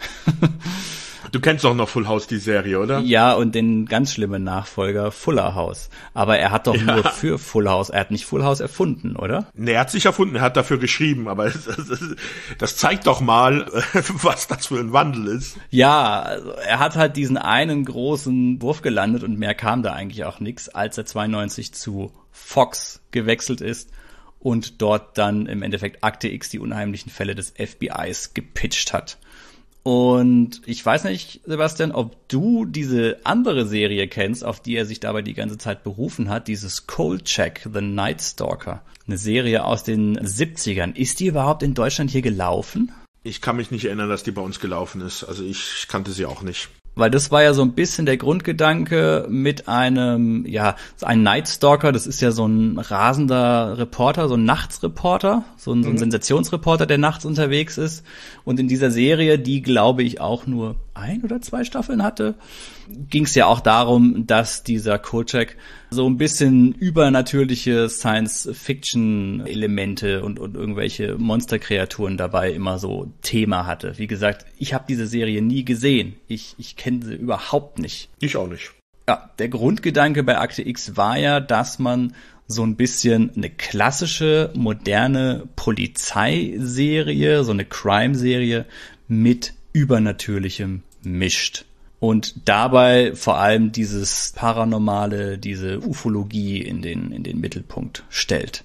Du kennst doch noch Full House, die Serie, oder? Ja, und den ganz schlimmen Nachfolger Fuller House. Aber er hat doch ja. nur für Full House, er hat nicht Full House erfunden, oder? Nee, er hat sich erfunden, er hat dafür geschrieben, aber das, das, das zeigt doch mal, was das für ein Wandel ist. Ja, also er hat halt diesen einen großen Wurf gelandet und mehr kam da eigentlich auch nix, als er zweiundneunzig zu Fox gewechselt ist und dort dann im Endeffekt Akte X, die unheimlichen Fälle des F B Is, gepitcht hat. Und ich weiß nicht, Sebastian, ob du diese andere Serie kennst, auf die er sich dabei die ganze Zeit berufen hat, dieses Kolchak, The Night Stalker. Eine Serie aus den siebzigern. Ist die überhaupt in Deutschland hier gelaufen? Ich kann mich nicht erinnern, dass die bei uns gelaufen ist. Also ich kannte sie auch nicht. Weil das war ja so ein bisschen der Grundgedanke mit einem, ja, ein Night Stalker, das ist ja so ein rasender Reporter, so ein Nachtsreporter, so ein, so ein mhm. Sensationsreporter, der nachts unterwegs ist. Und in dieser Serie, die, glaube ich, auch nur ein oder zwei Staffeln hatte, ging es ja auch darum, dass dieser Kolchak so ein bisschen übernatürliche Science-Fiction-Elemente und, und irgendwelche Monsterkreaturen dabei immer so Thema hatte. Wie gesagt, ich habe diese Serie nie gesehen. Ich, ich kenne sie überhaupt nicht. Ich auch nicht. Ja, der Grundgedanke bei Akte X war ja, dass man so ein bisschen eine klassische, moderne Polizeiserie, so eine Crime-Serie mit Übernatürlichem mischt. Und dabei vor allem dieses Paranormale, diese Ufologie in den, in den Mittelpunkt stellt.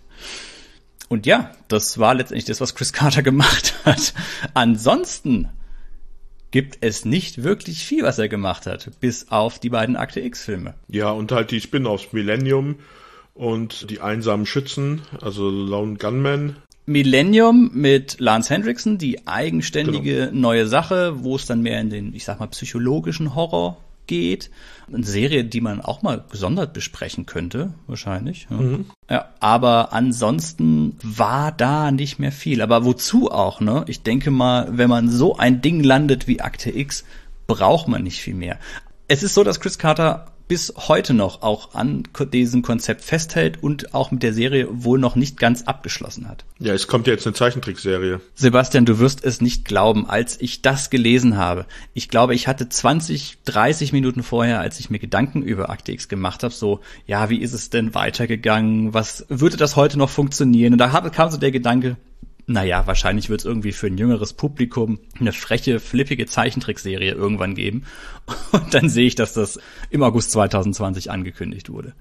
Und ja, das war letztendlich das, was Chris Carter gemacht hat. Ansonsten gibt es nicht wirklich viel, was er gemacht hat, bis auf die beiden Akte X-Filme. Ja, und halt die Spin-offs Millennium und die einsamen Schützen, also Lone Gunman. Millennium mit Lance Henriksen, die eigenständige genau. neue Sache, wo es dann mehr in den, ich sag mal, psychologischen Horror geht. Eine Serie, die man auch mal gesondert besprechen könnte, wahrscheinlich. Ja. Mhm. Ja, aber ansonsten war da nicht mehr viel. Aber wozu auch, ne? Ich denke mal, wenn man so ein Ding landet wie Akte X, braucht man nicht viel mehr. Es ist so, dass Chris Carter bis heute noch auch an diesem Konzept festhält und auch mit der Serie wohl noch nicht ganz abgeschlossen hat. Ja, es kommt ja jetzt eine Zeichentrickserie. Sebastian, du wirst es nicht glauben, als ich das gelesen habe. Ich glaube, ich hatte zwanzig, dreißig Minuten vorher, als ich mir Gedanken über Akte X gemacht habe, so, ja, wie ist es denn weitergegangen? Was würde das heute noch funktionieren? Und da kam so der Gedanke, naja, wahrscheinlich wird es irgendwie für ein jüngeres Publikum eine freche, flippige Zeichentrickserie irgendwann geben. Und dann sehe ich, dass das im August zwanzig zwanzig angekündigt wurde.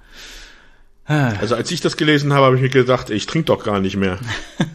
Also als ich das gelesen habe, habe ich mir gedacht, ich trinke doch gar nicht mehr.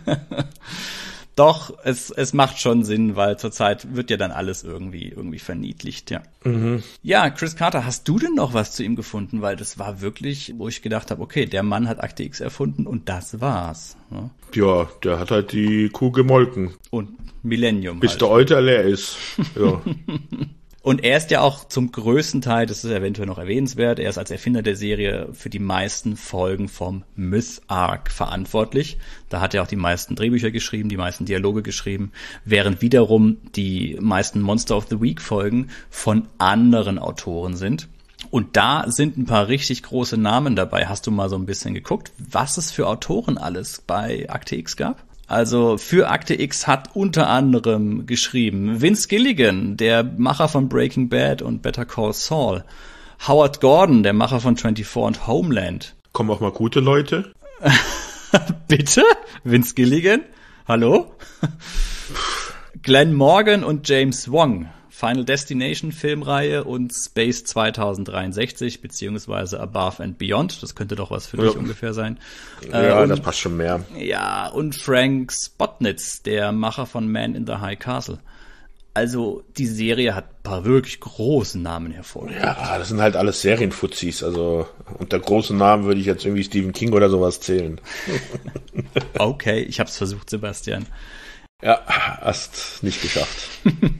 Doch, es es macht schon Sinn, weil zurzeit wird ja dann alles irgendwie irgendwie verniedlicht, ja. Mhm. Ja, Chris Carter, hast du denn noch was zu ihm gefunden? Weil das war wirklich, wo ich gedacht habe, okay, der Mann hat Akte X erfunden und das war's. Ja, ja, der hat halt die Kuh gemolken. Und Millennium. Bis halt. Der Euter leer ist. Ja. Und er ist ja auch zum größten Teil, das ist eventuell noch erwähnenswert, er ist als Erfinder der Serie für die meisten Folgen vom Myth Arc verantwortlich. Da hat er auch die meisten Drehbücher geschrieben, die meisten Dialoge geschrieben, während wiederum die meisten Monster of the Week Folgen von anderen Autoren sind. Und da sind ein paar richtig große Namen dabei. Hast du mal so ein bisschen geguckt, was es für Autoren alles bei Akte X gab? Also für Akte X hat unter anderem geschrieben Vince Gilligan, der Macher von Breaking Bad und Better Call Saul. Howard Gordon, der Macher von vierundzwanzig und Homeland. Kommen auch mal gute Leute? Bitte? Vince Gilligan? Hallo? Glenn Morgan und James Wong. Final Destination Filmreihe und Space zwanzig dreiundsechzig beziehungsweise Above and Beyond. Das könnte doch was für dich ja. ungefähr sein. Ja, äh, das passt schon mehr. Ja, und Frank Spotnitz, der Macher von Man in the High Castle. Also die Serie hat ein paar wirklich große Namen hervorgehoben. Ja, das sind halt alles Serienfuzis. Also unter großen Namen würde ich jetzt irgendwie Stephen King oder sowas zählen. Okay, ich hab's versucht, Sebastian. Ja, hast nicht geschafft.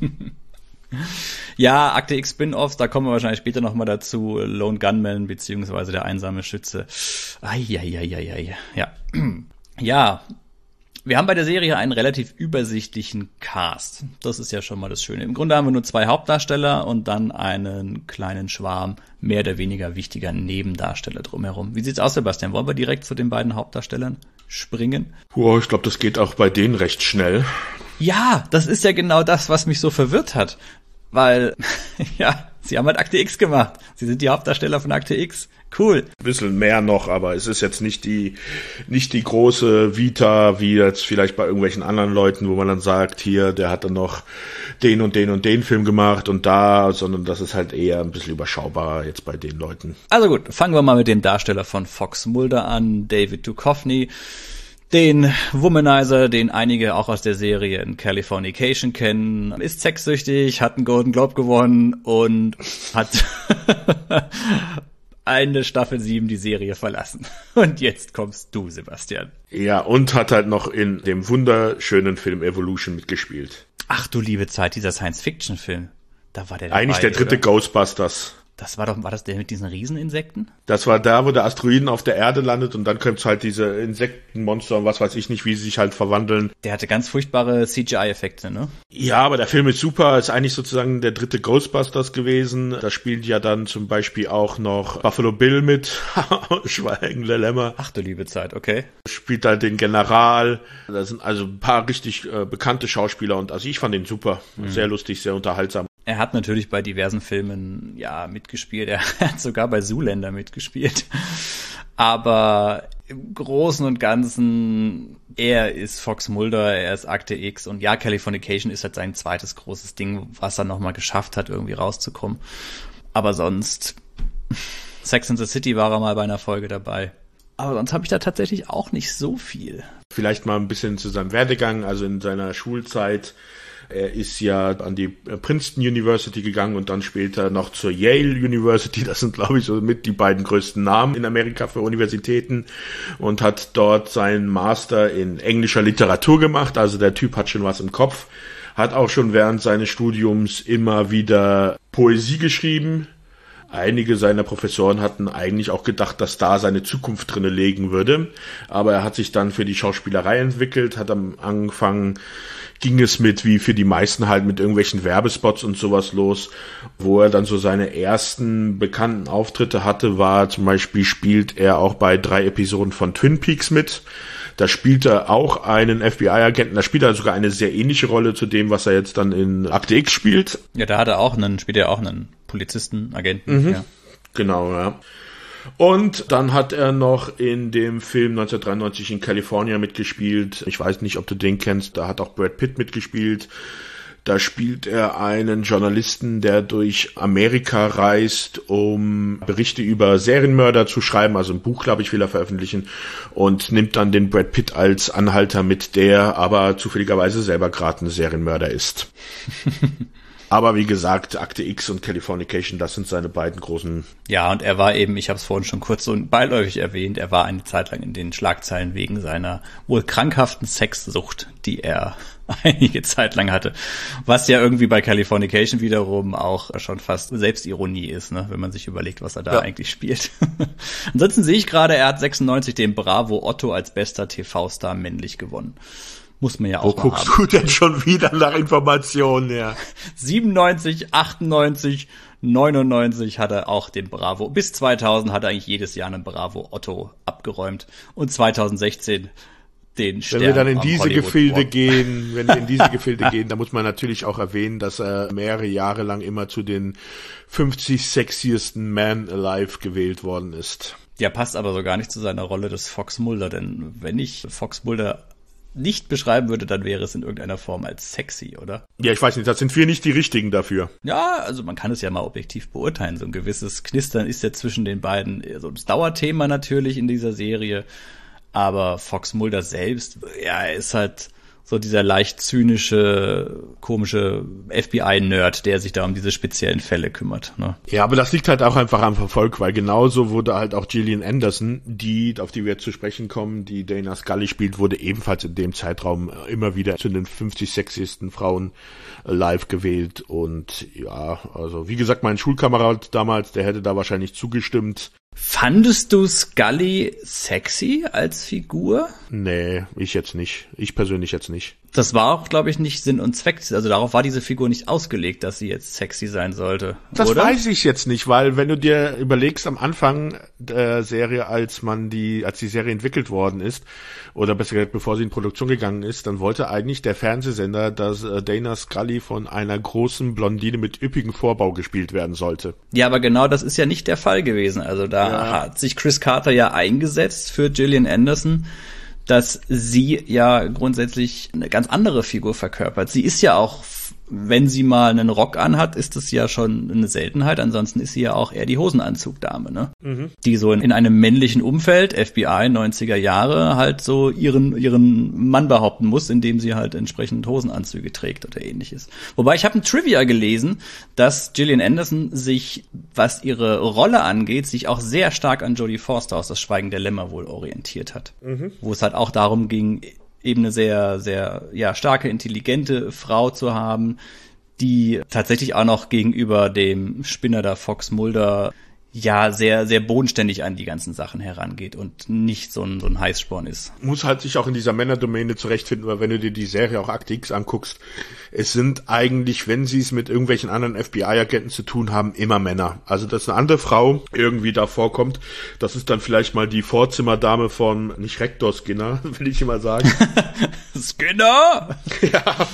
Ja, Akte X Spin-Offs, da kommen wir wahrscheinlich später nochmal dazu. Lone Gunman beziehungsweise der einsame Schütze. Eieieiei. Ja. Ja, wir haben bei der Serie einen relativ übersichtlichen Cast. Das ist ja schon mal das Schöne. Im Grunde haben wir nur zwei Hauptdarsteller und dann einen kleinen Schwarm mehr oder weniger wichtiger Nebendarsteller drumherum. Wie sieht's aus, Sebastian? Wollen wir direkt zu den beiden Hauptdarstellern springen? Oh, ich glaube, das geht auch bei denen recht schnell. Ja, das ist ja genau das, was mich so verwirrt hat. Weil, ja, sie haben halt Akte X gemacht. Sie sind die Hauptdarsteller von Akte X. Cool. Ein bisschen mehr noch, aber es ist jetzt nicht die, nicht die große Vita, wie jetzt vielleicht bei irgendwelchen anderen Leuten, wo man dann sagt, hier, der hat dann noch den und den und den Film gemacht und da, sondern das ist halt eher ein bisschen überschaubarer jetzt bei den Leuten. Also gut, fangen wir mal mit dem Darsteller von Fox Mulder an, David Duchovny. den Womanizer, den einige auch aus der Serie in Californication kennen, ist sexsüchtig, hat einen Golden Globe gewonnen und hat eine Staffel sieben die Serie verlassen. Und jetzt kommst du, Sebastian. Ja, und hat halt noch in dem wunderschönen Film Evolution mitgespielt. Ach du liebe Zeit, dieser Science-Fiction-Film. Da war der dabei, eigentlich der dritte oder? Ghostbusters. Das war doch, war das der mit diesen Rieseninsekten? Das war da, wo der Asteroiden auf der Erde landet und dann kommt's halt diese Insektenmonster und was weiß ich nicht, wie sie sich halt verwandeln. Der hatte ganz furchtbare C G I-Effekte, ne? Ja, aber der Film ist super, ist eigentlich sozusagen der dritte Ghostbusters gewesen. Da spielt ja dann zum Beispiel auch noch Buffalo Bill mit, Schweigen der Lämmer. Ach du liebe Zeit, okay. Spielt halt den General. Da sind also ein paar richtig äh, bekannte Schauspieler und also ich fand ihn super. Mhm. Sehr lustig, sehr unterhaltsam. Er hat natürlich bei diversen Filmen, ja, mitgespielt. Er hat sogar bei Zoolander mitgespielt. Aber im Großen und Ganzen, er ist Fox Mulder, er ist Akte X. Und ja, Californication ist halt sein zweites großes Ding, was er nochmal geschafft hat, irgendwie rauszukommen. Aber sonst, Sex and the City war er mal bei einer Folge dabei. Aber sonst habe ich da tatsächlich auch nicht so viel. Vielleicht mal ein bisschen zu seinem Werdegang, also in seiner Schulzeit. Er ist ja an die Princeton University gegangen und dann später noch zur Yale University. Das sind, glaube ich, so mit die beiden größten Namen in Amerika für Universitäten und hat dort seinen Master in englischer Literatur gemacht. Also der Typ hat schon was im Kopf, hat auch schon während seines Studiums immer wieder Poesie geschrieben. Einige seiner Professoren hatten eigentlich auch gedacht, dass da seine Zukunft drinne liegen würde. Aber er hat sich dann für die Schauspielerei entwickelt, hat am Anfang ging es mit, wie für die meisten halt, mit irgendwelchen Werbespots und sowas los. Wo er dann so seine ersten bekannten Auftritte hatte, war zum Beispiel, spielt er auch bei drei Episoden von Twin Peaks mit. Da spielt er auch einen F B I-Agenten, da spielt er sogar eine sehr ähnliche Rolle zu dem, was er jetzt dann in Akte X spielt. Ja, da hat er auch einen, spielt er auch einen Polizisten, Agenten. Mhm. Ja. Genau, ja. Und dann hat er noch in dem Film neunzehnhundertdreiundneunzig in California mitgespielt. Ich weiß nicht, ob du den kennst. Da hat auch Brad Pitt mitgespielt. Da spielt er einen Journalisten, der durch Amerika reist, um Berichte über Serienmörder zu schreiben. Also ein Buch, glaube ich, will er veröffentlichen. Und nimmt dann den Brad Pitt als Anhalter mit, der aber zufälligerweise selber gerade ein Serienmörder ist. Aber wie gesagt, Akte X und Californication, das sind seine beiden großen... Ja, und er war eben, ich habe es vorhin schon kurz so beiläufig erwähnt, er war eine Zeit lang in den Schlagzeilen wegen seiner wohl krankhaften Sexsucht, die er einige Zeit lang hatte. Was ja irgendwie bei Californication wiederum auch schon fast Selbstironie ist, ne, wenn man sich überlegt, was er da ja. eigentlich spielt. Ansonsten sehe ich gerade, er hat sechsundneunzig den Bravo Otto als bester T V-Star männlich gewonnen. Muss man ja auch Wo guckst haben. Du denn schon wieder nach Informationen her? siebenundneunzig, achtundneunzig, neunundneunzig hat er auch den Bravo. Bis zweitausend hat er eigentlich jedes Jahr einen Bravo Otto abgeräumt. Und zweitausendsechzehn den Stern. Wenn wir dann in diese Gefilde gehen, wenn wir in diese Gefilde gehen, da muss man natürlich auch erwähnen, dass er mehrere Jahre lang immer zu den fünfzig sexiesten Men alive gewählt worden ist. Ja, passt aber so gar nicht zu seiner Rolle des Fox Mulder, denn wenn ich Fox Mulder nicht beschreiben würde, dann wäre es in irgendeiner Form als sexy, oder? Ja, ich weiß nicht, das sind wir nicht die Richtigen dafür. Ja, also man kann es ja mal objektiv beurteilen. So ein gewisses Knistern ist ja zwischen den beiden so das Dauerthema natürlich in dieser Serie. Aber Fox Mulder selbst, ja, er ist halt so dieser leicht zynische, komische F B I-Nerd, der sich da um diese speziellen Fälle kümmert. Ne? Ja, aber das liegt halt auch einfach am Erfolg, weil genauso wurde halt auch Gillian Anderson, die, auf die wir jetzt zu sprechen kommen, die Dana Scully spielt, wurde ebenfalls in dem Zeitraum immer wieder zu den fünfzig sexiesten Frauen live gewählt. Und ja, also wie gesagt, mein Schulkamerad damals, der hätte da wahrscheinlich zugestimmt. Fandest du Scully sexy als Figur? Nee, ich jetzt nicht. Ich persönlich jetzt nicht. Das war auch, glaube ich, nicht Sinn und Zweck. Also darauf war diese Figur nicht ausgelegt, dass sie jetzt sexy sein sollte. Das oder? Weiß ich jetzt nicht, weil wenn du dir überlegst, am Anfang der Serie, als man die, als die Serie entwickelt worden ist, oder besser gesagt, bevor sie in Produktion gegangen ist, dann wollte eigentlich der Fernsehsender, dass Dana Scully von einer großen Blondine mit üppigem Vorbau gespielt werden sollte. Ja, aber genau das ist ja nicht der Fall gewesen. Also da ja. hat sich Chris Carter ja eingesetzt für Gillian Anderson, dass sie ja grundsätzlich eine ganz andere Figur verkörpert. Sie ist ja auch wenn sie mal einen Rock anhat, ist das ja schon eine Seltenheit. Ansonsten ist sie ja auch eher die Hosenanzugdame, ne? Mhm. Die so in, in einem männlichen Umfeld, F B I, neunziger Jahre, halt so ihren ihren Mann behaupten muss, indem sie halt entsprechend Hosenanzüge trägt oder ähnliches. Wobei ich habe ein Trivia gelesen, dass Gillian Anderson sich, was ihre Rolle angeht, sich auch sehr stark an Jodie Foster aus Das Schweigen der Lämmer wohl orientiert hat. Mhm. Wo es halt auch darum ging, eben eine sehr, sehr, ja, starke, intelligente Frau zu haben, die tatsächlich auch noch gegenüber dem Spinner da Fox Mulder ja sehr, sehr bodenständig an die ganzen Sachen herangeht und nicht so ein, so ein Heißsporn ist. Muss halt sich auch in dieser Männerdomäne zurechtfinden, weil wenn du dir die Serie auch Akte X anguckst, es sind eigentlich, wenn sie es mit irgendwelchen anderen F B I-Agenten zu tun haben, immer Männer. Also, dass eine andere Frau irgendwie da vorkommt, das ist dann vielleicht mal die Vorzimmerdame von, nicht Rektor Skinner, will ich immer sagen. Skinner! Ja.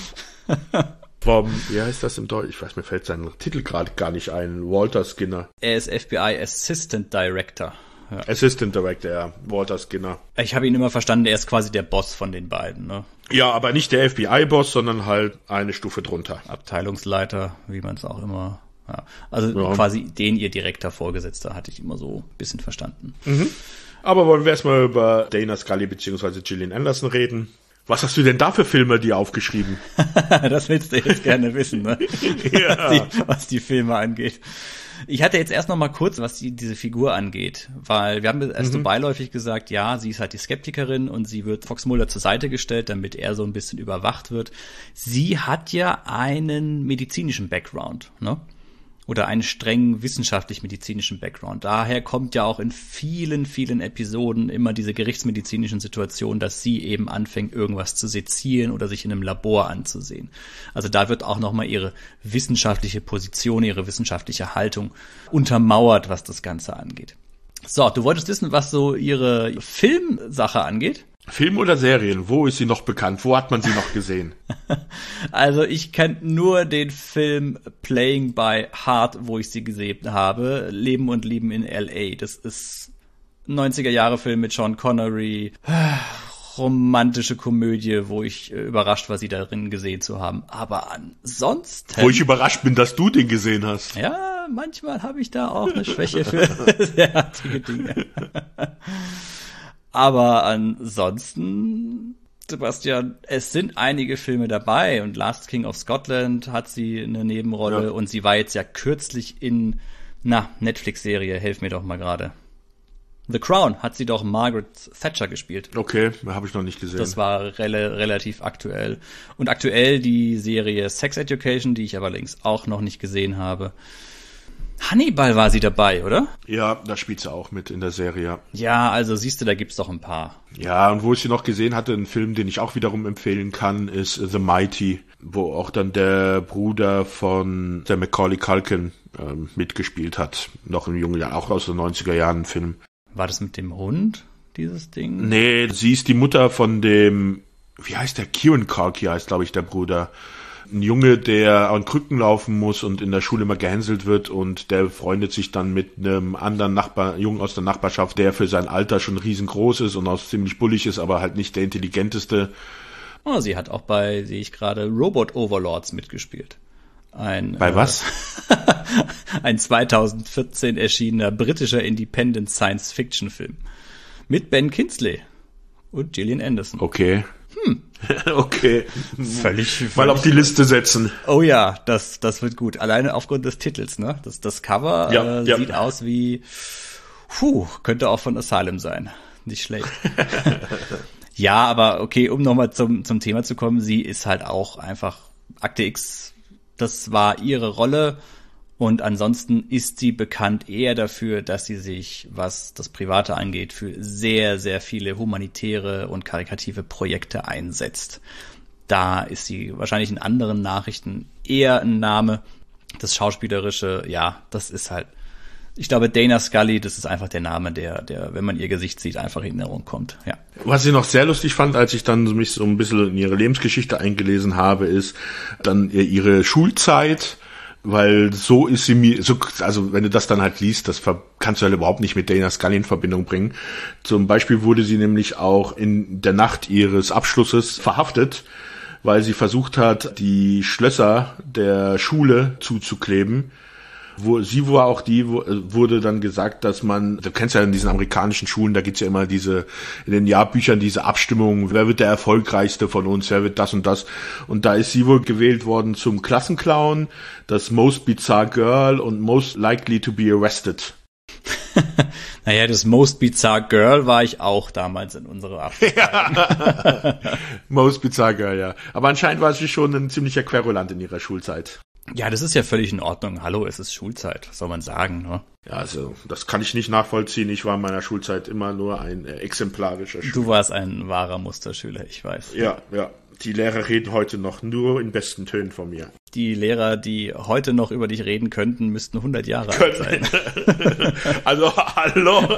Vom, wie heißt das im Deutsch? Ich weiß, mir fällt sein Titel gerade gar nicht ein. Walter Skinner. Er ist F B I Assistant Director. Ja. Assistant Director, ja. Walter Skinner. Ich habe ihn immer verstanden, er ist quasi der Boss von den beiden, ne? Ja, aber nicht der F B I-Boss, sondern halt eine Stufe drunter. Abteilungsleiter, wie man es auch immer... Ja. Also ja. Quasi den ihr direkter Vorgesetzter, hatte ich immer so ein bisschen verstanden. Mhm. Aber wollen wir erstmal über Dana Scully bzw. Gillian Anderson reden? Was hast du denn da für Filme dir aufgeschrieben? Das willst du jetzt gerne wissen, ne? Ja. Was, die, was die Filme angeht. Ich hatte jetzt erst noch mal kurz, was die, diese Figur angeht, weil wir haben erst mhm. so beiläufig gesagt, ja, sie ist halt die Skeptikerin und sie wird Fox Mulder zur Seite gestellt, damit er so ein bisschen überwacht wird. Sie hat ja einen medizinischen Background, ne? Oder einen strengen wissenschaftlich-medizinischen Background. Daher kommt ja auch in vielen, vielen Episoden immer diese gerichtsmedizinischen Situationen, dass sie eben anfängt, irgendwas zu sezieren oder sich in einem Labor anzusehen. Also da wird auch nochmal ihre wissenschaftliche Position, ihre wissenschaftliche Haltung untermauert, was das Ganze angeht. So, du wolltest wissen, was so ihre Filmsache angeht? Film oder Serien? Wo ist sie noch bekannt? Wo hat man sie noch gesehen? Also ich kenne nur den Film Playing by Heart, wo ich sie gesehen habe. Leben und Lieben in L A. Das ist ein neunziger-Jahre-Film mit Sean Connery. Romantische Komödie, wo ich überrascht war, sie darin gesehen zu haben. Aber ansonsten... Wo ich überrascht bin, dass du den gesehen hast. Ja, manchmal habe ich da auch eine Schwäche für derartige Dinge. Aber ansonsten, Sebastian, es sind einige Filme dabei und Last King of Scotland hat sie eine Nebenrolle ja. Und sie war jetzt ja kürzlich in, na, Netflix-Serie, helf mir doch mal gerade. The Crown hat sie doch Margaret Thatcher gespielt. Okay, habe ich noch nicht gesehen. Das war rel- relativ aktuell. Und aktuell die Serie Sex Education, die ich aber längst auch noch nicht gesehen habe. Hannibal war sie dabei, oder? Ja, da spielt sie auch mit in der Serie. Ja, also siehst du, da gibt's doch ein paar. Ja, und wo ich sie noch gesehen hatte, ein Film, den ich auch wiederum empfehlen kann, ist The Mighty, wo auch dann der Bruder von der Macaulay Culkin ähm, mitgespielt hat. Noch im jungen Jahr, auch aus den neunziger Jahren ein Film. War das mit dem Hund, dieses Ding? Nee, sie ist die Mutter von dem, wie heißt der? Kieran Culkin heißt, glaube ich, der Bruder. Ein Junge, der an Krücken laufen muss und in der Schule immer gehänselt wird und der freundet sich dann mit einem anderen Nachbar, Jungen aus der Nachbarschaft, der für sein Alter schon riesengroß ist und auch ziemlich bullig ist, aber halt nicht der intelligenteste. Oh, sie hat auch bei, sehe ich gerade, Robot Overlords mitgespielt. Ein, bei was? Äh, ein zweitausendvierzehn erschienener britischer Independent Science-Fiction-Film. Mit Ben Kingsley und Gillian Anderson. Okay. Hm. Okay. Völlig, völlig. Mal auf die Liste setzen. Oh ja, das, das wird gut. Alleine aufgrund des Titels, ne? Das, das Cover ja, äh, ja. sieht aus wie, puh, könnte auch von Asylum sein. Nicht schlecht. Ja, aber okay, um nochmal zum, zum Thema zu kommen, sie ist halt auch einfach Akte X, das war ihre Rolle. Und ansonsten ist sie bekannt eher dafür, dass sie sich, was das Private angeht, für sehr, sehr viele humanitäre und karitative Projekte einsetzt. Da ist sie wahrscheinlich in anderen Nachrichten eher ein Name. Das Schauspielerische, ja, das ist halt, ich glaube, Dana Scully, das ist einfach der Name, der, der, wenn man ihr Gesicht sieht, einfach in Erinnerung kommt, ja. Was ich noch sehr lustig fand, als ich dann mich so ein bisschen in ihre Lebensgeschichte eingelesen habe, ist dann ihre Schulzeit. Weil so ist sie mir, so, also wenn du das dann halt liest, das kannst du halt überhaupt nicht mit Dana Scully in Verbindung bringen. Zum Beispiel wurde sie nämlich auch in der Nacht ihres Abschlusses verhaftet, weil sie versucht hat, die Schlösser der Schule zuzukleben. Wo, sie war auch die, wo, wurde dann gesagt, dass man, du kennst ja in diesen amerikanischen Schulen, da gibt's ja immer diese, in den Jahrbüchern diese Abstimmung, wer wird der erfolgreichste von uns, wer wird das und das. Und da ist sie wohl gewählt worden zum Klassenclown, das Most Bizarre Girl und Most Likely to be Arrested. Naja, das Most Bizarre Girl war ich auch damals in unserer Abschlusszeit. Ja. Most Bizarre Girl, ja. Aber anscheinend war sie schon ein ziemlicher Querulant in ihrer Schulzeit. Ja, das ist ja völlig in Ordnung. Hallo, es ist Schulzeit, was soll man sagen, ne? Ja, also, das kann ich nicht nachvollziehen. Ich war in meiner Schulzeit immer nur ein äh, exemplarischer Schüler. Du warst ein wahrer Musterschüler, ich weiß. Ja, ja. Die Lehrer reden heute noch nur in besten Tönen von mir. Die Lehrer, die heute noch über dich reden könnten, müssten hundert Jahre alt sein. Also, hallo.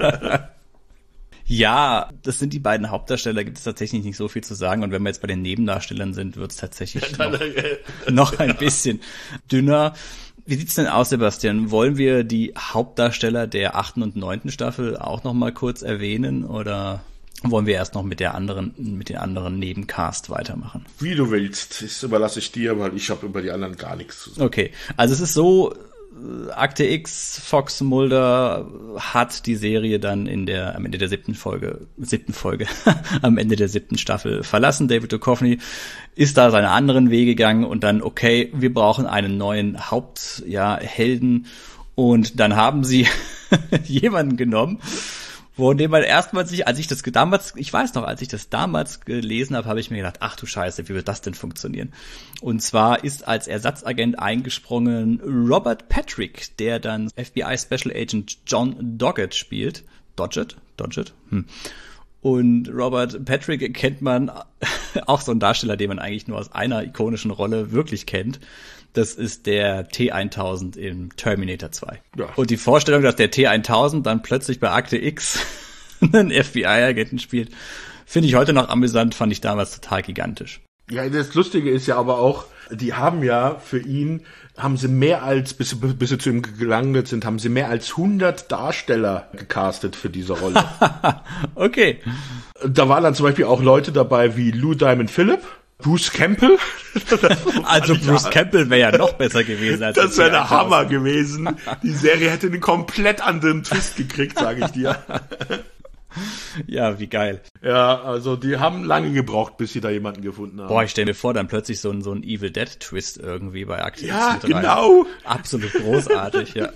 Ja, das sind die beiden Hauptdarsteller, gibt es tatsächlich nicht so viel zu sagen. Und wenn wir jetzt bei den Nebendarstellern sind, wird es tatsächlich noch, noch ein bisschen dünner. Wie sieht's denn aus, Sebastian? Wollen wir die Hauptdarsteller der achten und neunten Staffel auch noch mal kurz erwähnen oder wollen wir erst noch mit der anderen, mit den anderen Nebencast weitermachen? Wie du willst, das überlasse ich dir, weil ich habe über die anderen gar nichts zu sagen. Okay, also es ist so, Akte X, Fox Mulder hat die Serie dann in der, am Ende der siebten Folge, siebten Folge, am Ende der siebten Staffel verlassen. David Duchovny ist da seine anderen Wege gegangen und dann, okay, wir brauchen einen neuen Haupthelden. Ja, Helden. Und dann haben sie jemanden genommen, von dem man erstmal sich, als ich das damals, ich weiß noch, als ich das damals gelesen habe, habe ich mir gedacht, ach du Scheiße, wie wird das denn funktionieren? Und zwar ist als Ersatzagent eingesprungen Robert Patrick, der dann F B I Special Agent John Doggett spielt. Doggett? Doggett? Hm. Und Robert Patrick kennt man, auch so ein Darsteller, den man eigentlich nur aus einer ikonischen Rolle wirklich kennt. Das ist der T tausend im Terminator zwei. Ja. Und die Vorstellung, dass der T tausend dann plötzlich bei Akte X einen F B I-Agenten spielt, finde ich heute noch amüsant, fand ich damals total gigantisch. Ja, das Lustige ist ja aber auch, die haben ja für ihn, haben sie mehr als, bis, bis sie zu ihm gelangt sind, haben sie mehr als hundert Darsteller gecastet für diese Rolle. Okay. Da waren dann zum Beispiel auch Leute dabei wie Lou Diamond Phillip, Bruce Campbell. Also Bruce Campbell wäre ja noch besser gewesen. Als das wäre der Hammer gewesen. Die Serie hätte einen komplett anderen Twist gekriegt, sage ich dir. Ja, wie geil. Ja, also die haben lange gebraucht, bis sie da jemanden gefunden haben. Boah, ich stelle mir vor, dann plötzlich so ein, so ein Evil Dead Twist irgendwie bei Akte X ja, mit rein. Ja, genau. Absolut großartig, ja.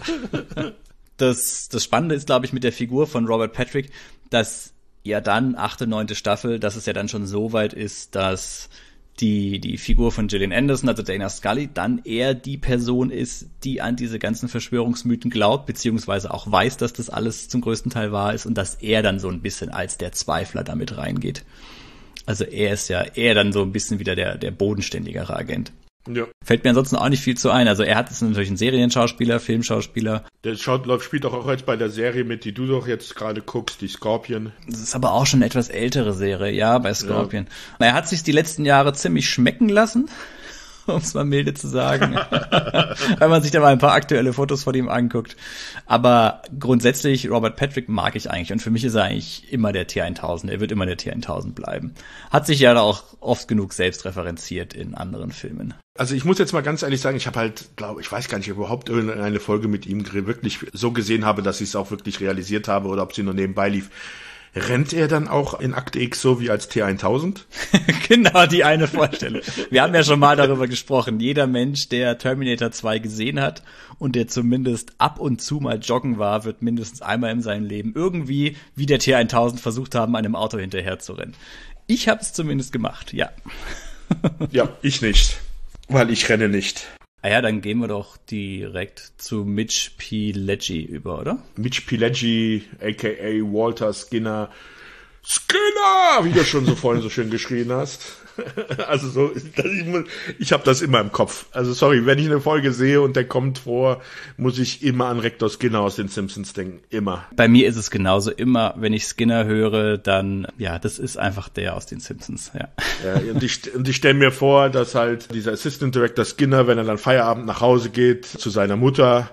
Das, das Spannende ist, glaube ich, mit der Figur von Robert Patrick, dass ja dann achte, neunte Staffel, dass es ja dann schon so weit ist, dass die die Figur von Gillian Anderson, also Dana Scully, dann eher die Person ist, die an diese ganzen Verschwörungsmythen glaubt, beziehungsweise auch weiß, dass das alles zum größten Teil wahr ist und dass er dann so ein bisschen als der Zweifler damit reingeht. Also er ist ja eher dann so ein bisschen wieder der der bodenständigere Agent. Ja. Fällt mir ansonsten auch nicht viel zu ein. Also er hat jetzt natürlich einen Serienschauspieler, Filmschauspieler. Der schaut, spielt doch auch jetzt bei der Serie mit, die du doch jetzt gerade guckst, die Scorpion. Das ist aber auch schon eine etwas ältere Serie, ja, bei Scorpion. Ja. Er hat sich die letzten Jahre ziemlich schmecken lassen, um es mal milde zu sagen, wenn man sich da mal ein paar aktuelle Fotos von ihm anguckt. Aber grundsätzlich, Robert Patrick mag ich eigentlich und für mich ist er eigentlich immer der T tausend. Er wird immer der T tausend bleiben. Hat sich ja auch oft genug selbst referenziert in anderen Filmen. Also ich muss jetzt mal ganz ehrlich sagen, ich habe halt, glaube ich, weiß gar nicht, ob ich überhaupt irgendeine Folge mit ihm wirklich so gesehen habe, dass ich es auch wirklich realisiert habe oder ob sie nur nebenbei lief. Rennt er dann auch in Akte X so wie als T tausend? Genau, die eine Vorstellung. Wir haben ja schon mal darüber gesprochen. Jeder Mensch, der Terminator zwei gesehen hat und der zumindest ab und zu mal joggen war, wird mindestens einmal in seinem Leben irgendwie wie der T tausend versucht haben, einem Auto hinterher zu rennen. Ich habe es zumindest gemacht, ja. Ja, ich nicht. Weil ich renne nicht. Ah ja, dann gehen wir doch direkt zu Mitch Pileggi über, oder? Mitch Pileggi, a k a. Walter Skinner. Skinner! Wie du schon so vorhin so schön geschrien hast. Also so, ich, ich habe das immer im Kopf. Also sorry, wenn ich eine Folge sehe und der kommt vor, muss ich immer an Rektor Skinner aus den Simpsons denken. Immer. Bei mir ist es genauso. Immer, wenn ich Skinner höre, dann, ja, das ist einfach der aus den Simpsons, ja. Ja, und ich, und ich stelle mir vor, dass halt dieser Assistant Director Skinner, wenn er dann Feierabend nach Hause geht, zu seiner Mutter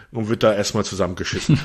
und wird da erstmal zusammengeschissen.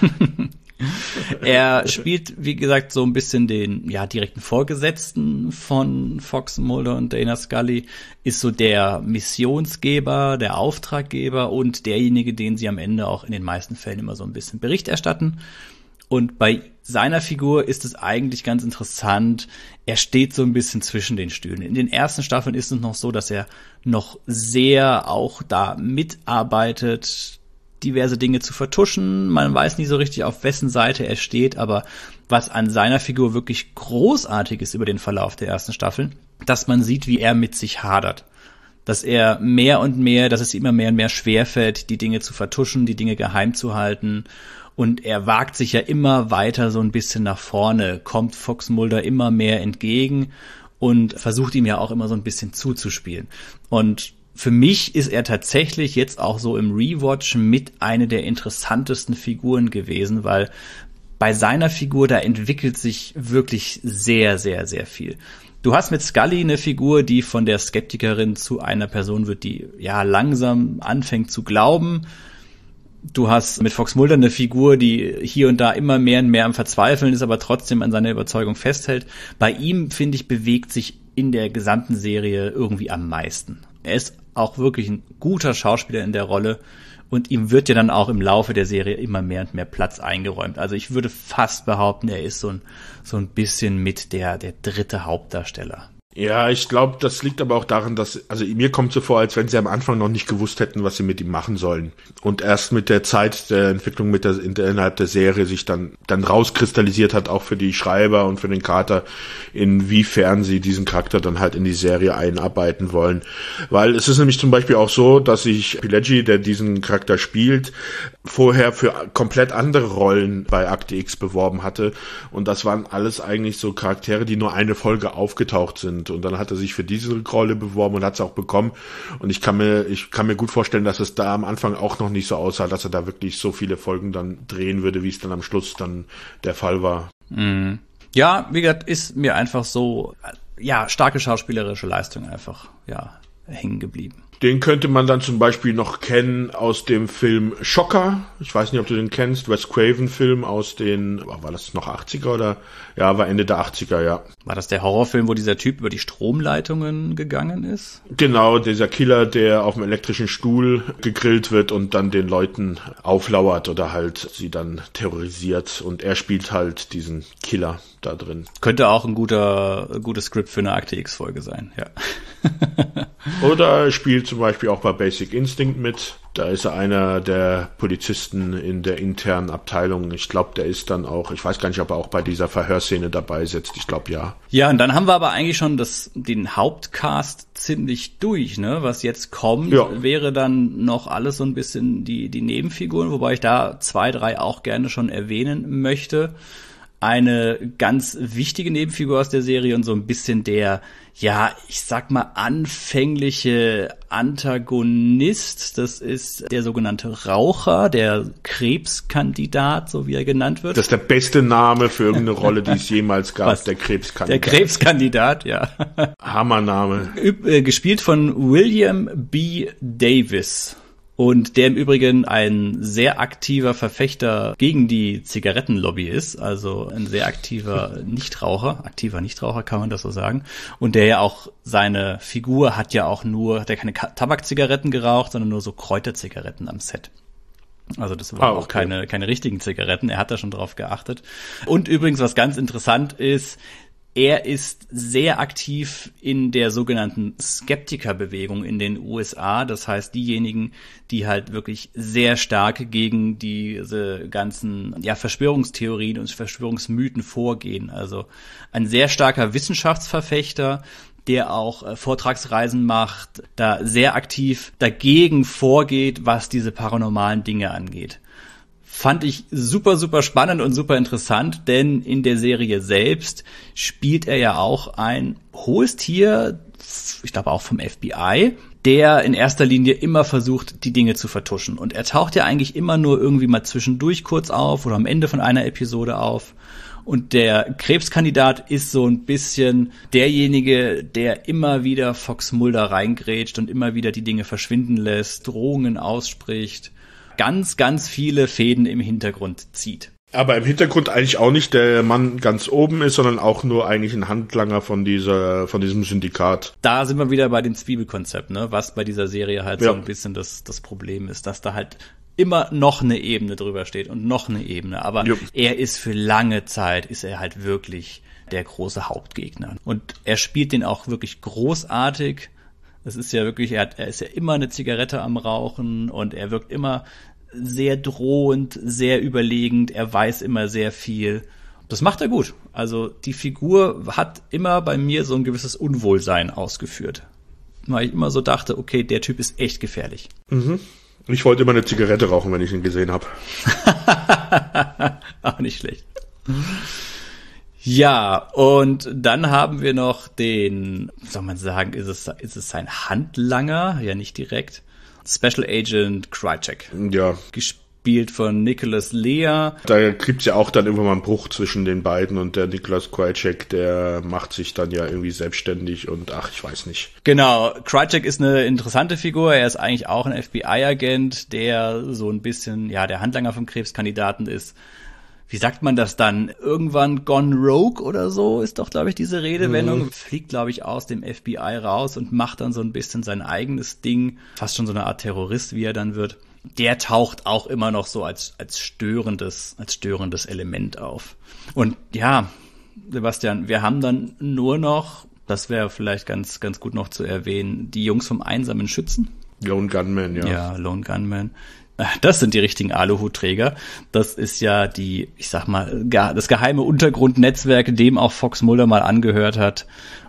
Er spielt, wie gesagt, so ein bisschen den ja direkten Vorgesetzten von Fox Mulder und Dana Scully, ist so der Missionsgeber, der Auftraggeber und derjenige, den sie am Ende auch in den meisten Fällen immer so ein bisschen Bericht erstatten. Und bei seiner Figur ist es eigentlich ganz interessant, er steht so ein bisschen zwischen den Stühlen. In den ersten Staffeln ist es noch so, dass er noch sehr auch da mitarbeitet, diverse Dinge zu vertuschen. Man weiß nicht so richtig, auf wessen Seite er steht, aber was an seiner Figur wirklich großartig ist über den Verlauf der ersten Staffeln, dass man sieht, wie er mit sich hadert. Dass er mehr und mehr, dass es ihm immer mehr und mehr schwerfällt, die Dinge zu vertuschen, die Dinge geheim zu halten. Und er wagt sich ja immer weiter so ein bisschen nach vorne, kommt Fox Mulder immer mehr entgegen und versucht ihm ja auch immer so ein bisschen zuzuspielen. Und für mich ist er tatsächlich jetzt auch so im Rewatch mit eine der interessantesten Figuren gewesen, weil bei seiner Figur, da entwickelt sich wirklich sehr, sehr, sehr viel. Du hast mit Scully eine Figur, die von der Skeptikerin zu einer Person wird, die ja langsam anfängt zu glauben. Du hast mit Fox Mulder eine Figur, die hier und da immer mehr und mehr am Verzweifeln ist, aber trotzdem an seiner Überzeugung festhält. Bei ihm, finde ich, bewegt sich in der gesamten Serie irgendwie am meisten. Er ist auch wirklich ein guter Schauspieler in der Rolle und ihm wird ja dann auch im Laufe der Serie immer mehr und mehr Platz eingeräumt. Also ich würde fast behaupten, er ist so ein, so ein bisschen mit der, der dritte Hauptdarsteller. Ja, ich glaube, das liegt aber auch daran, dass, also mir kommt so vor, als wenn sie am Anfang noch nicht gewusst hätten, was sie mit ihm machen sollen. Und erst mit der Zeit der Entwicklung mit der, innerhalb der Serie sich dann, dann rauskristallisiert hat, auch für die Schreiber und für den Carter, inwiefern sie diesen Charakter dann halt in die Serie einarbeiten wollen. Weil es ist nämlich zum Beispiel auch so, dass sich Pileggi, der diesen Charakter spielt, vorher für komplett andere Rollen bei Akte X beworben hatte. Und das waren alles eigentlich so Charaktere, die nur eine Folge aufgetaucht sind. Und dann hat er sich für diese Rolle beworben und hat es auch bekommen. Und ich kann mir, ich kann mir gut vorstellen, dass es da am Anfang auch noch nicht so aussah, dass er da wirklich so viele Folgen dann drehen würde, wie es dann am Schluss dann der Fall war. Mhm. Ja, wie gesagt, ist mir einfach so, ja, starke schauspielerische Leistung einfach, ja, hängen geblieben. Den könnte man dann zum Beispiel noch kennen aus dem Film Schocker. Ich weiß nicht, ob du den kennst. Wes Craven-Film aus den, war das noch achtziger oder? Ja, war Ende der achtziger, ja. War das der Horrorfilm, wo dieser Typ über die Stromleitungen gegangen ist? Genau, dieser Killer, der auf dem elektrischen Stuhl gegrillt wird und dann den Leuten auflauert oder halt sie dann terrorisiert. Und er spielt halt diesen Killer da drin. Könnte auch ein guter, gutes Skript für eine Akte X-Folge sein, ja. Oder er spielt zum Beispiel auch bei Basic Instinct mit. Da ist er einer der Polizisten in der internen Abteilung. Ich glaube, der ist dann auch, ich weiß gar nicht, ob er auch bei dieser Verhörszene dabei sitzt. Ich glaube, ja. Ja, und dann haben wir aber eigentlich schon das, den Hauptcast ziemlich durch, ne? Was jetzt kommt, ja, wäre dann noch alles so ein bisschen die, die Nebenfiguren, wobei ich da zwei, drei auch gerne schon erwähnen möchte. Eine ganz wichtige Nebenfigur aus der Serie und so ein bisschen der, ja, ich sag mal, anfängliche Antagonist. Das ist der sogenannte Raucher, der Krebskandidat, so wie er genannt wird. Das ist der beste Name für irgendeine Rolle, die es jemals gab, Was? der Krebskandidat. Der Krebskandidat, ja. Hammername. Gespielt von William B. Davis. Und der im Übrigen ein sehr aktiver Verfechter gegen die Zigarettenlobby ist, also ein sehr aktiver Nichtraucher, aktiver Nichtraucher kann man das so sagen. Und der ja auch, seine Figur hat ja auch nur, hat ja keine Tabakzigaretten geraucht, sondern nur so Kräuterzigaretten am Set. Also das waren ah, okay. auch keine, keine richtigen Zigaretten, er hat da schon drauf geachtet. Und übrigens, was ganz interessant ist, er ist sehr aktiv in der sogenannten Skeptikerbewegung in den U S A. Das heißt, diejenigen, die halt wirklich sehr stark gegen diese ganzen, ja, Verschwörungstheorien und Verschwörungsmythen vorgehen. Also ein sehr starker Wissenschaftsverfechter, der auch äh, Vortragsreisen macht, da sehr aktiv dagegen vorgeht, was diese paranormalen Dinge angeht. Fand ich super, super spannend und super interessant, denn in der Serie selbst spielt er ja auch ein hohes Tier, ich glaube auch vom F B I, der in erster Linie immer versucht, die Dinge zu vertuschen. Und er taucht ja eigentlich immer nur irgendwie mal zwischendurch kurz auf oder am Ende von einer Episode auf. Und der Krebskandidat ist so ein bisschen derjenige, der immer wieder Fox Mulder reingrätscht und immer wieder die Dinge verschwinden lässt, Drohungen ausspricht. ganz, ganz viele Fäden im Hintergrund zieht. Aber im Hintergrund eigentlich auch nicht der Mann ganz oben ist, sondern auch nur eigentlich ein Handlanger von dieser, von diesem Syndikat. Da sind wir wieder bei dem Zwiebelkonzept, ne? Was bei dieser Serie halt ja. so ein bisschen das, das Problem ist, dass da halt immer noch eine Ebene drüber steht und noch eine Ebene. Aber ja. er ist für lange Zeit, ist er halt wirklich der große Hauptgegner. Und er spielt den auch wirklich großartig. Es ist ja wirklich, er, hat, er ist ja immer eine Zigarette am Rauchen und er wirkt immer sehr drohend, sehr überlegend, er weiß immer sehr viel. Das macht er gut. Also die Figur hat immer bei mir so ein gewisses Unwohlsein ausgeführt. Weil ich immer so dachte, okay, der Typ ist echt gefährlich. Mhm. Ich wollte immer eine Zigarette rauchen, wenn ich ihn gesehen habe. Auch nicht schlecht. Ja, und dann haben wir noch den, soll man sagen, ist es, ist es sein Handlanger? Ja, nicht direkt. Special Agent Krycek. Ja. Gespielt von Nicholas Lea. Da gibt's ja auch dann irgendwann mal einen Bruch zwischen den beiden und der Nicholas Krycek, der macht sich dann ja irgendwie selbstständig und ach, ich weiß nicht. Genau, Krycek ist eine interessante Figur. Er ist eigentlich auch ein F B I-Agent, der so ein bisschen, ja, der Handlanger vom Krebskandidaten ist. Wie sagt man das dann? Irgendwann gone rogue oder so ist doch, glaube ich, diese Redewendung. Mhm. Fliegt, glaube ich, aus dem F B I raus und macht dann so ein bisschen sein eigenes Ding. Fast schon so eine Art Terrorist, wie er dann wird. Der taucht auch immer noch so als, als störendes, als störendes Element auf. Und ja, Sebastian, wir haben dann nur noch, das wäre vielleicht ganz, ganz gut noch zu erwähnen, die Jungs vom einsamen Schützen. Lone Gunman, ja. Ja, Lone Gunman. Das sind die richtigen Aluhutträger. Das ist ja die, ich sag mal, das geheime Untergrundnetzwerk, dem auch Fox Mulder mal angehört hat,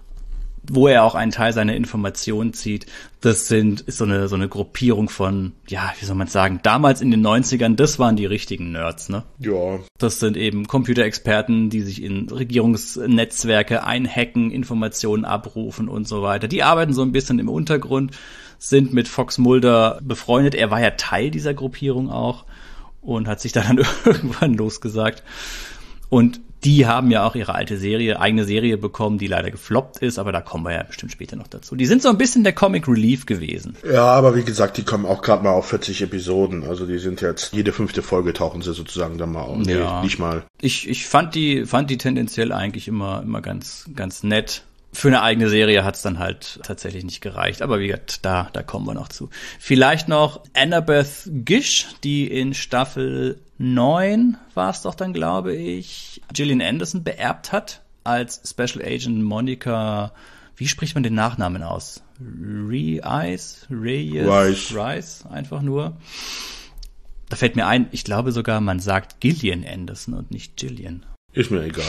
wo er auch einen Teil seiner Informationen zieht. Das sind, ist so eine, so eine Gruppierung von, ja, wie soll man sagen, damals in den neunzigern, das waren die richtigen Nerds, ne? Ja. Das sind eben Computerexperten, die sich in Regierungsnetzwerke einhacken, Informationen abrufen und so weiter. Die arbeiten so ein bisschen im Untergrund, sind mit Fox Mulder befreundet. Er war ja Teil dieser Gruppierung auch und hat sich dann irgendwann losgesagt. Und die haben ja auch ihre alte Serie, eigene Serie bekommen, die leider gefloppt ist, aber da kommen wir ja bestimmt später noch dazu. Die sind so ein bisschen der Comic Relief gewesen. Ja, aber wie gesagt, die kommen auch gerade mal auf vierzig Episoden. Also die sind jetzt, jede fünfte Folge tauchen sie sozusagen dann mal auf. Ja. Nee, nicht mal. Ich, ich fand die, fand die tendenziell eigentlich immer, immer ganz, ganz nett. Für eine eigene Serie hat's dann halt tatsächlich nicht gereicht. Aber wie gesagt, da, da kommen wir noch zu. Vielleicht noch Annabeth Gish, die in Staffel neun war es doch dann, glaube ich, Gillian Anderson beerbt hat als Special Agent Monica. Wie spricht man den Nachnamen aus? Reyes? Reyes? Rice. Rice, einfach nur. Da fällt mir ein, ich glaube sogar, man sagt Gillian Anderson und nicht Gillian. Ist mir egal.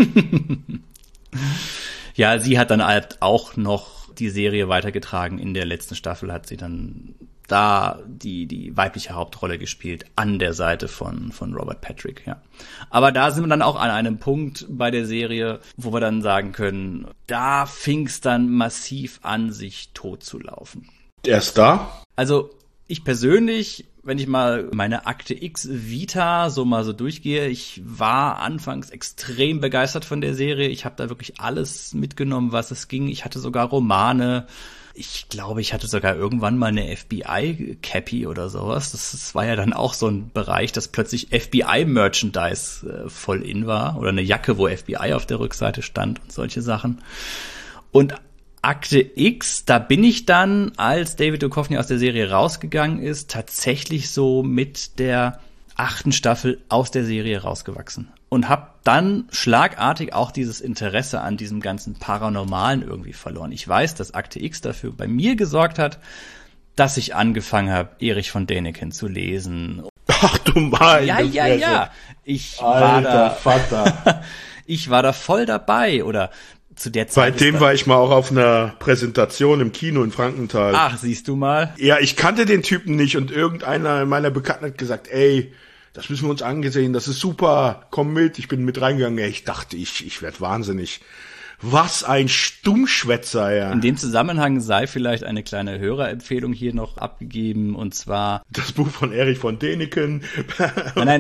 Ja, sie hat dann halt auch noch die Serie weitergetragen. In der letzten Staffel hat sie dann da die die weibliche Hauptrolle gespielt an der Seite von von Robert Patrick, ja. Aber da sind wir dann auch an einem Punkt bei der Serie, wo wir dann sagen können, da fing's dann massiv an, sich tot zu laufen. Erst da? Also ich persönlich, wenn ich mal meine Akte X Vita so mal so durchgehe, ich war anfangs extrem begeistert von der Serie. Ich habe da wirklich alles mitgenommen, was es ging. Ich hatte sogar Romane. Ich glaube, ich hatte sogar irgendwann mal eine F B I-Cappy oder sowas. Das, das war ja dann auch so ein Bereich, dass plötzlich F B I-Merchandise äh, voll in war. Oder eine Jacke, wo F B I auf der Rückseite stand und solche Sachen. Und Akte X, da bin ich dann, als David Duchovny aus der Serie rausgegangen ist, tatsächlich so mit der achten Staffel aus der Serie rausgewachsen. Und hab dann schlagartig auch dieses Interesse an diesem ganzen Paranormalen irgendwie verloren. Ich weiß, dass Akte X dafür bei mir gesorgt hat, dass ich angefangen habe, Erich von Däniken zu lesen. Ach du meine Ja, ja, Fresse. ja. Ich Alter war da, Vater. ich war da voll dabei, oder zu der Zeit. Bei dem war ich mal auch auf einer Präsentation im Kino in Frankenthal. Ach, siehst du mal. Ja, ich kannte den Typen nicht und irgendeiner meiner Bekannten hat gesagt, ey, das müssen wir uns angesehen, das ist super, komm mit. Ich bin mit reingegangen. Ja, ich dachte, ich, ich werd wahnsinnig. Was ein Stummschwätzer, ja. In dem Zusammenhang sei vielleicht eine kleine Hörerempfehlung hier noch abgegeben, und zwar das Buch von Erich von Däniken. Nein, nein,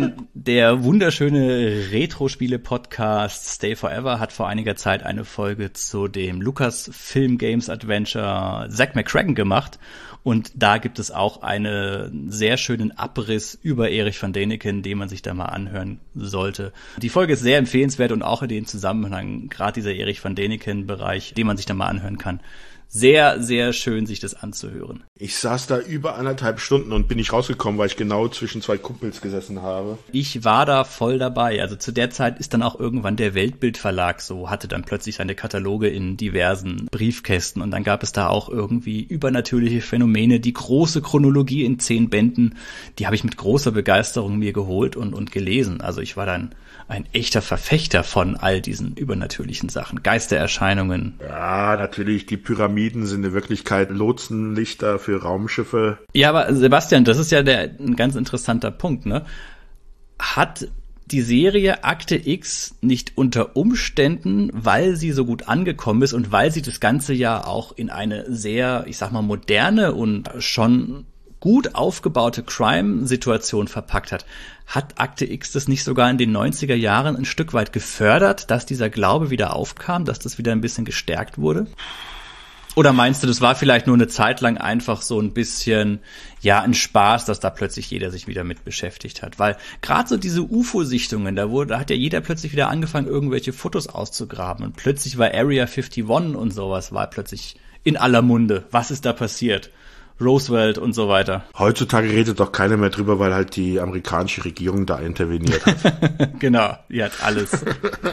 Der wunderschöne Retro-Spiele-Podcast Stay Forever hat vor einiger Zeit eine Folge zu dem Lucasfilm Games Adventure Zack McCracken gemacht. Und da gibt es auch einen sehr schönen Abriss über Erich von Däniken, den man sich da mal anhören sollte. Die Folge ist sehr empfehlenswert und auch in dem Zusammenhang, gerade dieser Erich von Däniken-Bereich, den man sich da mal anhören kann. Sehr, sehr schön, sich das anzuhören. Ich saß da über anderthalb Stunden und bin nicht rausgekommen, weil ich genau zwischen zwei Kumpels gesessen habe. Ich war da voll dabei. Also zu der Zeit ist dann auch irgendwann der Weltbild-Verlag so, hatte dann plötzlich seine Kataloge in diversen Briefkästen und dann gab es da auch irgendwie übernatürliche Phänomene, die große Chronologie in zehn Bänden, die habe ich mit großer Begeisterung mir geholt und, und gelesen. Also ich war dann ein echter Verfechter von all diesen übernatürlichen Sachen, Geistererscheinungen. Ja, natürlich, die Pyramiden sind in Wirklichkeit Lotsenlichter für Raumschiffe. Ja, aber Sebastian, das ist ja der, ein ganz interessanter Punkt, ne? Hat die Serie Akte X nicht unter Umständen, weil sie so gut angekommen ist und weil sie das Ganze ja auch in eine sehr, ich sag mal, moderne und schon gut aufgebaute Crime-Situation verpackt hat, hat Akte X das nicht sogar in den neunziger Jahren ein Stück weit gefördert, dass dieser Glaube wieder aufkam, dass das wieder ein bisschen gestärkt wurde? Oder meinst du, das war vielleicht nur eine Zeit lang einfach so ein bisschen, ja, ein Spaß, dass da plötzlich jeder sich wieder mit beschäftigt hat? Weil gerade so diese U F O-Sichtungen, da wurde, da hat ja jeder plötzlich wieder angefangen, irgendwelche Fotos auszugraben. Und plötzlich war Area einundfünfzig und sowas, war plötzlich in aller Munde. Was ist da passiert? Roosevelt und so weiter. Heutzutage redet doch keiner mehr drüber, weil halt die amerikanische Regierung da interveniert hat. Genau, die hat alles.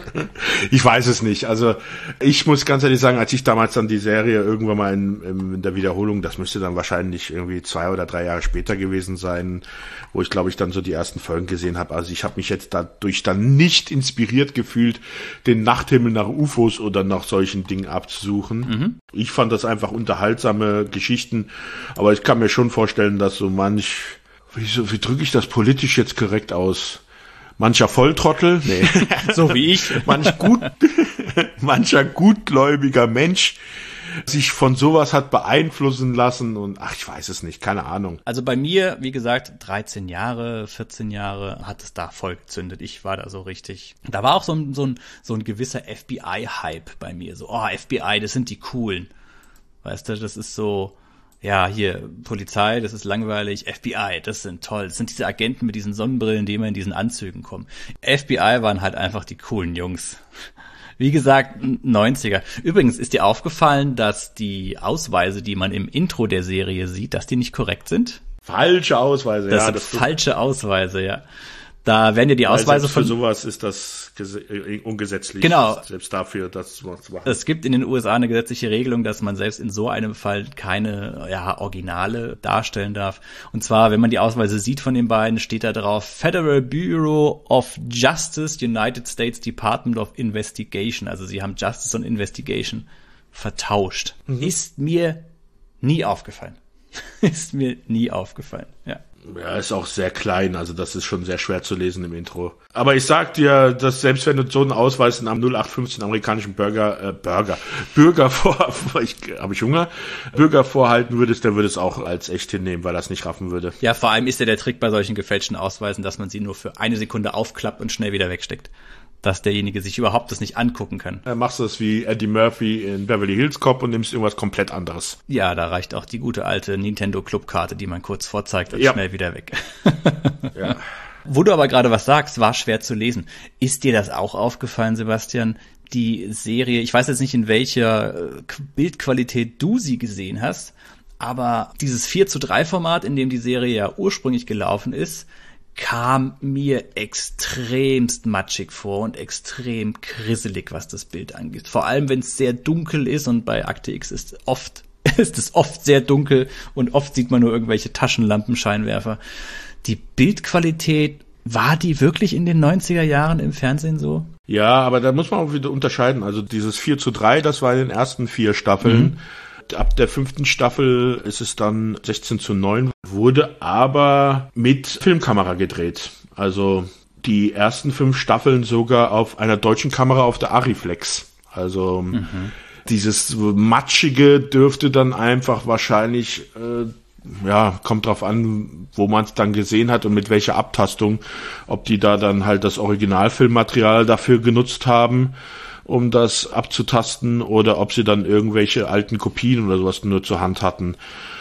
Ich weiß es nicht. Also ich muss ganz ehrlich sagen, als ich damals dann die Serie irgendwann mal in, in der Wiederholung, das müsste dann wahrscheinlich irgendwie zwei oder drei Jahre später gewesen sein, wo ich glaube ich dann so die ersten Folgen gesehen habe. Also ich habe mich jetzt dadurch dann nicht inspiriert gefühlt, den Nachthimmel nach U F Os oder nach solchen Dingen abzusuchen. Mhm. Ich fand das einfach unterhaltsame Geschichten. Aber ich kann mir schon vorstellen, dass so manch, wie, so, wie drücke ich das politisch jetzt korrekt aus? Mancher Volltrottel, nee, so wie ich, manch gut, mancher gutgläubiger Mensch sich von sowas hat beeinflussen lassen und ach, ich weiß es nicht, keine Ahnung. Also bei mir, wie gesagt, dreizehn Jahre, vierzehn Jahre hat es da voll gezündet. Ich war da so richtig. Da war auch so ein, so ein, so ein gewisser F B I-Hype bei mir. So, oh, F B I, das sind die Coolen. Weißt du, das ist so, ja, hier, Polizei, das ist langweilig, F B I, das sind toll. Das sind diese Agenten mit diesen Sonnenbrillen, die immer in diesen Anzügen kommen. F B I waren halt einfach die coolen Jungs. Wie gesagt, neunziger. Übrigens ist dir aufgefallen, dass die Ausweise, die man im Intro der Serie sieht, dass die nicht korrekt sind? Falsche Ausweise, das ja. Sind das sind falsche Ausweise, ja. Da werden ja die Ausweise von... Für sowas ist das ungesetzlich. Genau. Selbst dafür, das zu machen. Es gibt in den U S A eine gesetzliche Regelung, dass man selbst in so einem Fall keine ja, Originale darstellen darf. Und zwar, wenn man die Ausweise sieht von den beiden, steht da drauf Federal Bureau of Justice, United States Department of Investigation. Also sie haben Justice und Investigation vertauscht. Mhm. Ist mir nie aufgefallen. Ist mir nie aufgefallen, ja. Ja, ist auch sehr klein, also das ist schon sehr schwer zu lesen im Intro. Aber ich sag dir, dass selbst wenn du so einen Ausweis in einem null acht fünfzehn amerikanischen Burger, äh, Burger, Bürger vor, ich, hab ich Hunger, Bürger vorhalten würdest, der würde es auch als echt hinnehmen, weil er es nicht raffen würde. Ja, vor allem ist ja der Trick bei solchen gefälschten Ausweisen, dass man sie nur für eine Sekunde aufklappt und schnell wieder wegsteckt. Dass derjenige sich überhaupt das nicht angucken kann. Dann machst du das wie Eddie Murphy in Beverly Hills Cop und nimmst irgendwas komplett anderes. Ja, da reicht auch die gute alte Nintendo Clubkarte, die man kurz vorzeigt und ja. schnell wieder weg. Ja. Wo du aber gerade was sagst, war schwer zu lesen. Ist dir das auch aufgefallen, Sebastian? Die Serie, ich weiß jetzt nicht, in welcher Bildqualität du sie gesehen hast, aber dieses vier zu drei Format, in dem die Serie ja ursprünglich gelaufen ist, kam mir extremst matschig vor und extrem krisselig, was das Bild angeht. Vor allem, wenn es sehr dunkel ist und bei Akte X ist oft, ist es oft sehr dunkel und oft sieht man nur irgendwelche Taschenlampenscheinwerfer. Die Bildqualität, war die wirklich in den neunziger Jahren im Fernsehen so? Ja, aber da muss man auch wieder unterscheiden. Also dieses vier zu drei, das war in den ersten vier Staffeln. Mhm. Ab der fünften Staffel ist es dann sechzehn zu neun, wurde aber mit Filmkamera gedreht. Also die ersten fünf Staffeln sogar auf einer deutschen Kamera auf der Arriflex. Also mhm. dieses Matschige dürfte dann einfach wahrscheinlich äh, ja, kommt drauf an, wo man es dann gesehen hat und mit welcher Abtastung, ob die da dann halt das Originalfilmmaterial dafür genutzt haben, um das abzutasten, oder ob sie dann irgendwelche alten Kopien oder sowas nur zur Hand hatten.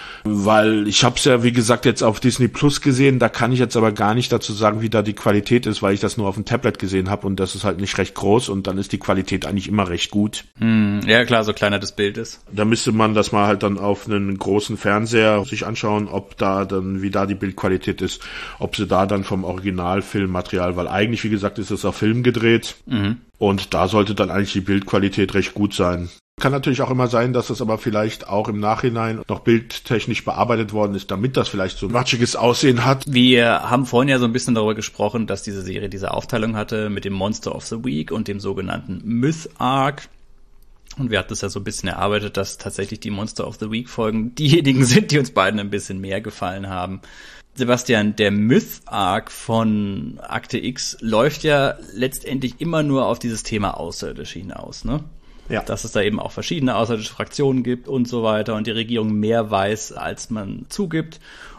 Weil ich habe es ja, wie gesagt, jetzt auf Disney Plus gesehen, da kann ich jetzt aber gar nicht dazu sagen, wie da die Qualität ist, weil ich das nur auf dem Tablet gesehen habe und das ist halt nicht recht groß und dann ist die Qualität eigentlich immer recht gut. Hm, ja klar, so kleiner das Bild ist. Da müsste man das mal halt dann auf einen großen Fernseher sich anschauen, ob da dann, wie da die Bildqualität ist, ob sie da dann vom Originalfilmmaterial, weil eigentlich, wie gesagt, ist es auf Film gedreht, mhm. und da sollte dann eigentlich die Bildqualität recht gut sein. Kann natürlich auch immer sein, dass es aber vielleicht auch im Nachhinein noch bildtechnisch bearbeitet worden ist, damit das vielleicht so ein matschiges Aussehen hat. Wir haben vorhin ja so ein bisschen darüber gesprochen, dass diese Serie diese Aufteilung hatte mit dem Monster of the Week und dem sogenannten Myth Arc. Und wir hatten es ja so ein bisschen erarbeitet, dass tatsächlich die Monster of the Week Folgen diejenigen sind, die uns beiden ein bisschen mehr gefallen haben. Sebastian, der Myth Arc von Akte X läuft ja letztendlich immer nur auf dieses Thema Außerirdische hinaus, ne? Ja. Dass es da eben auch verschiedene außerirdische Fraktionen gibt und so weiter und die Regierung mehr weiß, als man zugibt.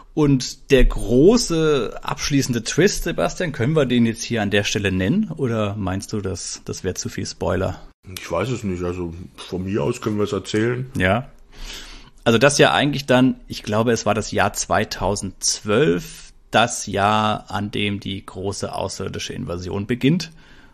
Und der große abschließende Twist, Sebastian, können wir den jetzt hier an der Stelle nennen? Oder meinst du, dass das wäre zu viel Spoiler? Ich weiß es nicht. Also von mir aus können wir es erzählen. Ja. Also das ja eigentlich dann, ich glaube, es war das Jahr zweitausendzwölf, das Jahr, an dem die große außerirdische Invasion beginnt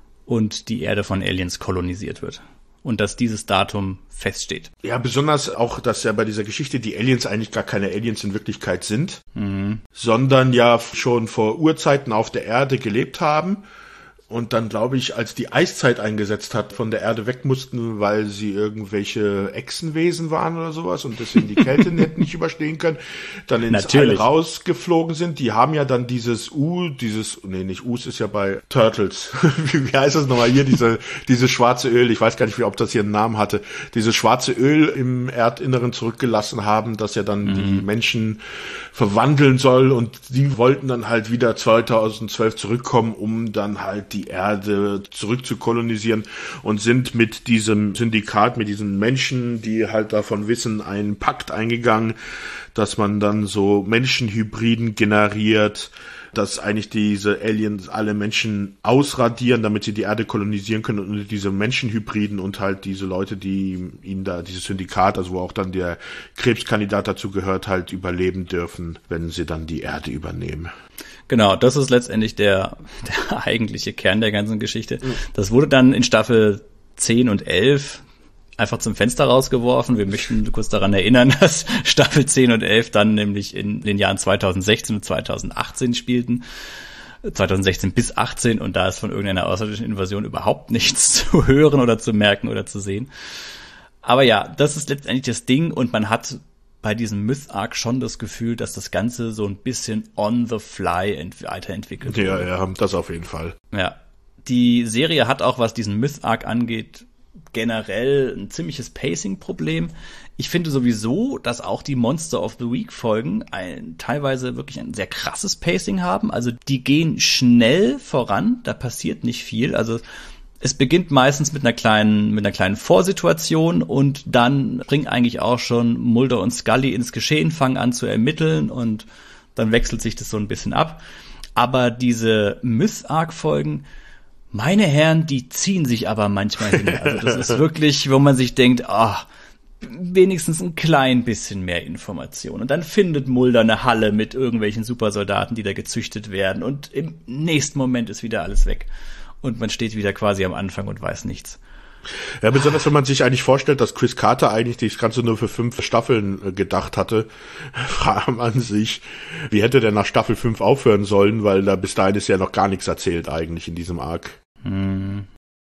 und die Erde von Aliens kolonisiert wird. Und dass dieses Datum feststeht. Ja, besonders auch, dass ja bei dieser Geschichte die Aliens eigentlich gar keine Aliens in Wirklichkeit sind, mhm. sondern ja schon vor Urzeiten auf der Erde gelebt haben und dann, glaube ich, als die Eiszeit eingesetzt hat, von der Erde weg mussten, weil sie irgendwelche Echsenwesen waren oder sowas und deswegen die Kälte nicht überstehen können, dann ins All rausgeflogen sind. Die haben ja dann dieses U, dieses, nee, nicht U, es ist ja bei Turtles. wie, wie heißt das nochmal hier? Diese, dieses schwarze Öl, ich weiß gar nicht, ob das hier einen Namen hatte, dieses schwarze Öl im Erdinneren zurückgelassen haben, das ja dann mhm. die Menschen verwandeln soll und die wollten dann halt wieder zweitausendzwölf zurückkommen, um dann halt die die Erde zurück zu kolonisieren und sind mit diesem Syndikat, mit diesen Menschen, die halt davon wissen, einen Pakt eingegangen, dass man dann so Menschenhybriden generiert, dass eigentlich diese Aliens alle Menschen ausradieren, damit sie die Erde kolonisieren können und diese Menschenhybriden und halt diese Leute, die ihnen da, dieses Syndikat, also wo auch dann der Krebskandidat dazu gehört, halt überleben dürfen, wenn sie dann die Erde übernehmen. Genau, das ist letztendlich der, der eigentliche Kern der ganzen Geschichte. Das wurde dann in Staffel zehn und elf einfach zum Fenster rausgeworfen. Wir möchten kurz daran erinnern, dass Staffel zehn und elf dann nämlich in den Jahren zweitausendsechzehn und zweitausendachtzehn spielten. zweitausendsechzehn bis achtzehn und da ist von irgendeiner außerirdischen Invasion überhaupt nichts zu hören oder zu merken oder zu sehen. Aber ja, das ist letztendlich das Ding und man hat bei diesem Myth Arc schon das Gefühl, dass das Ganze so ein bisschen on the fly ent- weiterentwickelt wird. Ja, ja, das auf jeden Fall. Ja. Die Serie hat auch, was diesen Myth Arc angeht, generell ein ziemliches Pacing-Problem. Ich finde sowieso, dass auch die Monster of the Week Folgen ein, teilweise wirklich ein sehr krasses Pacing haben. Also die gehen schnell voran, da passiert nicht viel. Also es beginnt meistens mit einer kleinen, mit einer kleinen Vorsituation und dann bringen eigentlich auch schon Mulder und Scully ins Geschehen, fangen an zu ermitteln und dann wechselt sich das so ein bisschen ab. Aber diese Myth-Arc-Folgen, meine Herren, die ziehen sich aber manchmal hin. Also das ist wirklich, wo man sich denkt, ah, wenigstens ein klein bisschen mehr Information. Und dann findet Mulder eine Halle mit irgendwelchen Supersoldaten, die da gezüchtet werden und im nächsten Moment ist wieder alles weg. Und man steht wieder quasi am Anfang und weiß nichts. Ja, besonders wenn man sich eigentlich vorstellt, dass Chris Carter eigentlich das Ganze nur für fünf Staffeln gedacht hatte, fragt man sich, wie hätte der nach Staffel fünf aufhören sollen, weil da bis dahin ist ja noch gar nichts erzählt eigentlich in diesem Arc. Hm.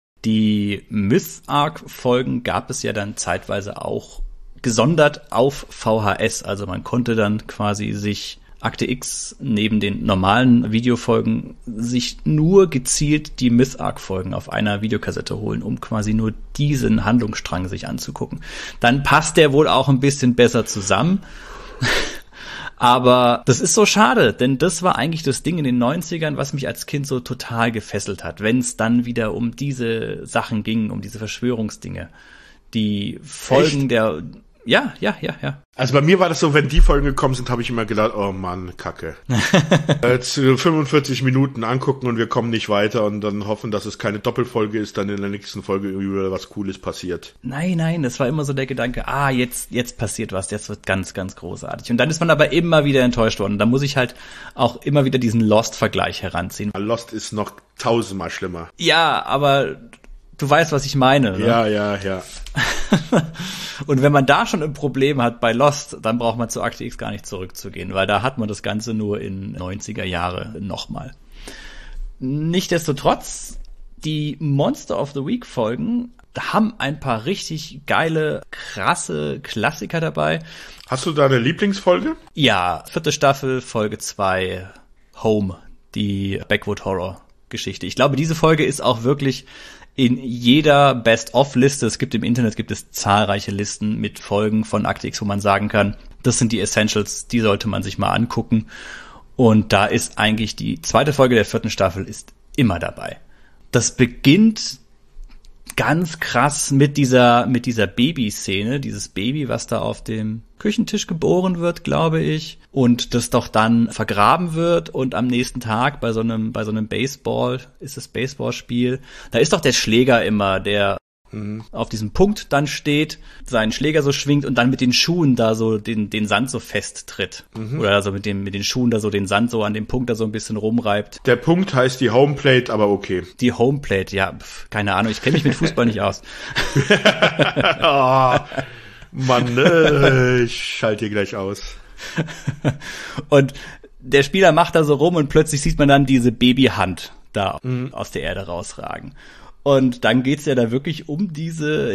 Die Myth-Arc-Folgen gab es ja dann zeitweise auch gesondert auf V H S. Also man konnte dann quasi sich Akte X neben den normalen Videofolgen sich nur gezielt die Myth-Arc-Folgen auf einer Videokassette holen, um quasi nur diesen Handlungsstrang sich anzugucken. Dann passt der wohl auch ein bisschen besser zusammen. Aber das ist so schade, denn das war eigentlich das Ding in den neunzigern, was mich als Kind so total gefesselt hat, wenn es dann wieder um diese Sachen ging, um diese Verschwörungsdinge. Die Folgen Echt? der Ja, ja, ja, ja. Also bei mir war das so, wenn die Folgen gekommen sind, habe ich immer gedacht, oh Mann, Kacke. Jetzt fünfundvierzig Minuten angucken und wir kommen nicht weiter und dann hoffen, dass es keine Doppelfolge ist, dann in der nächsten Folge wieder was Cooles passiert. Nein, nein, das war immer so der Gedanke, ah, jetzt, jetzt passiert was, jetzt wird ganz, ganz großartig. Und dann ist man aber immer wieder enttäuscht worden. Da muss ich halt auch immer wieder diesen Lost-Vergleich heranziehen. Lost ist noch tausendmal schlimmer. Ja, aber du weißt, was ich meine. Ne? Ja, ja, ja. Und wenn man da schon ein Problem hat bei Lost, dann braucht man zu Akte X gar nicht zurückzugehen, weil da hat man das Ganze nur in neunziger Jahre nochmal. Nichtsdestotrotz, die Monster of the Week Folgen haben ein paar richtig geile, krasse Klassiker dabei. Hast du da eine Lieblingsfolge? Ja, vierte Staffel, Folge zwei, Home, die Backwood Horror Geschichte. Ich glaube, diese Folge ist auch wirklich in jeder Best-of-Liste, es gibt im Internet, gibt es zahlreiche Listen mit Folgen von Akte X, wo man sagen kann, das sind die Essentials, die sollte man sich mal angucken. Und da ist eigentlich die zweite Folge der vierten Staffel ist immer dabei. Das beginnt ganz krass mit dieser, mit dieser Baby-Szene, dieses Baby, was da auf dem Küchentisch geboren wird, glaube ich, und das doch dann vergraben wird und am nächsten Tag bei so einem, bei so einem Baseball, ist das Baseballspiel, da ist doch der Schläger immer, der mhm. auf diesem Punkt dann steht, seinen Schläger so schwingt und dann mit den Schuhen da so den, den Sand so festtritt. Mhm. Oder also mit dem, mit den Schuhen da so den Sand so an dem Punkt da so ein bisschen rumreibt. Der Punkt heißt die Homeplate, aber okay. Die Homeplate, ja, pf, keine Ahnung, ich kenne mich mit Fußball nicht aus. Oh, Mann, äh, ich schalte hier gleich aus. Und der Spieler macht da so rum und plötzlich sieht man dann diese Babyhand da mhm. aus der Erde rausragen. Und dann geht's ja da wirklich um diese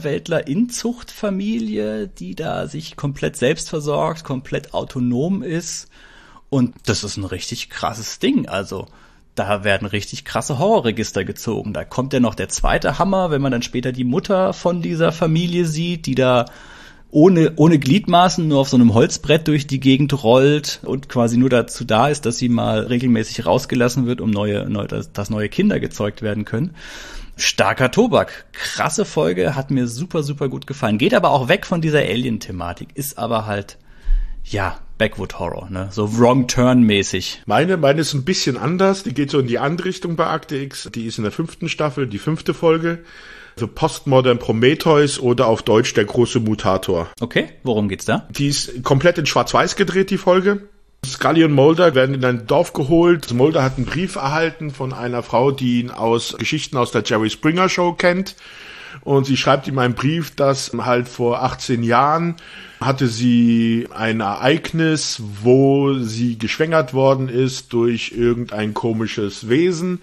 Hinterwäldler-Inzuchtfamilie, die da sich komplett selbst versorgt, komplett autonom ist. Und das ist ein richtig krasses Ding. Also da werden richtig krasse Horrorregister gezogen. Da kommt ja noch der zweite Hammer, wenn man dann später die Mutter von dieser Familie sieht, die da ohne ohne Gliedmaßen nur auf so einem Holzbrett durch die Gegend rollt und quasi nur dazu da ist, dass sie mal regelmäßig rausgelassen wird, um neue, neue dass, dass neue Kinder gezeugt werden können. Starker Tobak. Krasse Folge, hat mir super, super gut gefallen. Geht aber auch weg von dieser Alien-Thematik, ist aber halt, ja, Backwood Horror, ne? So Wrong-Turn-mäßig. Meine, meine ist ein bisschen anders. Die geht so in die andere Richtung bei Akte X. Die ist in der fünften Staffel, die fünfte Folge. The Postmodern Prometheus oder auf Deutsch der große Mutator. Okay, worum geht's da? Die ist komplett in Schwarz-Weiß gedreht, die Folge. Scully und Mulder werden in ein Dorf geholt. Mulder hat einen Brief erhalten von einer Frau, die ihn aus Geschichten aus der Jerry Springer Show kennt. Und sie schreibt ihm einen Brief, dass halt vor achtzehn Jahren hatte sie ein Ereignis, wo sie geschwängert worden ist durch irgendein komisches Wesen.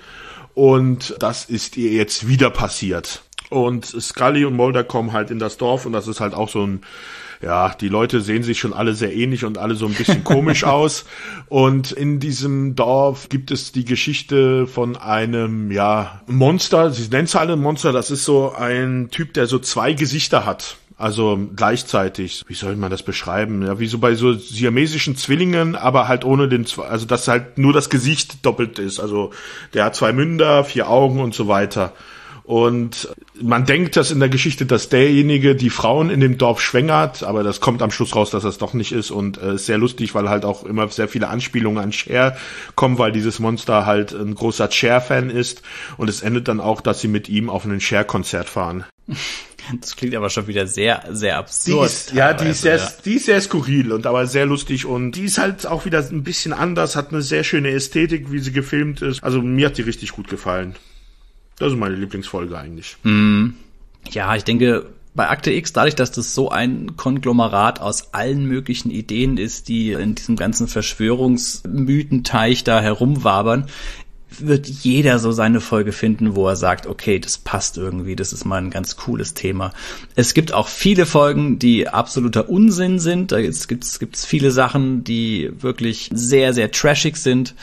Und das ist ihr jetzt wieder passiert. Und Scully und Mulder kommen halt in das Dorf und das ist halt auch so ein, ja, die Leute sehen sich schon alle sehr ähnlich und alle so ein bisschen komisch aus. Und in diesem Dorf gibt es die Geschichte von einem, ja, Monster. Sie nennen es alle Monster. Das ist so ein Typ, der so zwei Gesichter hat. Also gleichzeitig, wie soll man das beschreiben? Ja, wie so bei so siamesischen Zwillingen, aber halt ohne den, also dass halt nur das Gesicht doppelt ist. Also der hat zwei Münder, vier Augen und so weiter. Und man denkt, dass in der Geschichte, dass derjenige die Frauen in dem Dorf schwängert, aber das kommt am Schluss raus, dass das doch nicht ist und äh, ist sehr lustig, weil halt auch immer sehr viele Anspielungen an Cher kommen, weil dieses Monster halt ein großer Cher-Fan ist und es endet dann auch, dass sie mit ihm auf ein Cher-Konzert fahren. Das klingt aber schon wieder sehr, sehr absurd. Die ist, ja, die ist sehr, ja. die ist sehr skurril und aber sehr lustig und die ist halt auch wieder ein bisschen anders, hat eine sehr schöne Ästhetik, wie sie gefilmt ist. Also mir hat die richtig gut gefallen. Das ist meine Lieblingsfolge eigentlich. Mm. Ja, ich denke, bei Akte X, dadurch, dass das so ein Konglomerat aus allen möglichen Ideen ist, die in diesem ganzen Verschwörungsmythenteich da herumwabern, wird jeder so seine Folge finden, wo er sagt, okay, das passt irgendwie, das ist mal ein ganz cooles Thema. Es gibt auch viele Folgen, die absoluter Unsinn sind. Da gibt's, gibt's, gibt's viele Sachen, die wirklich sehr, sehr trashig sind.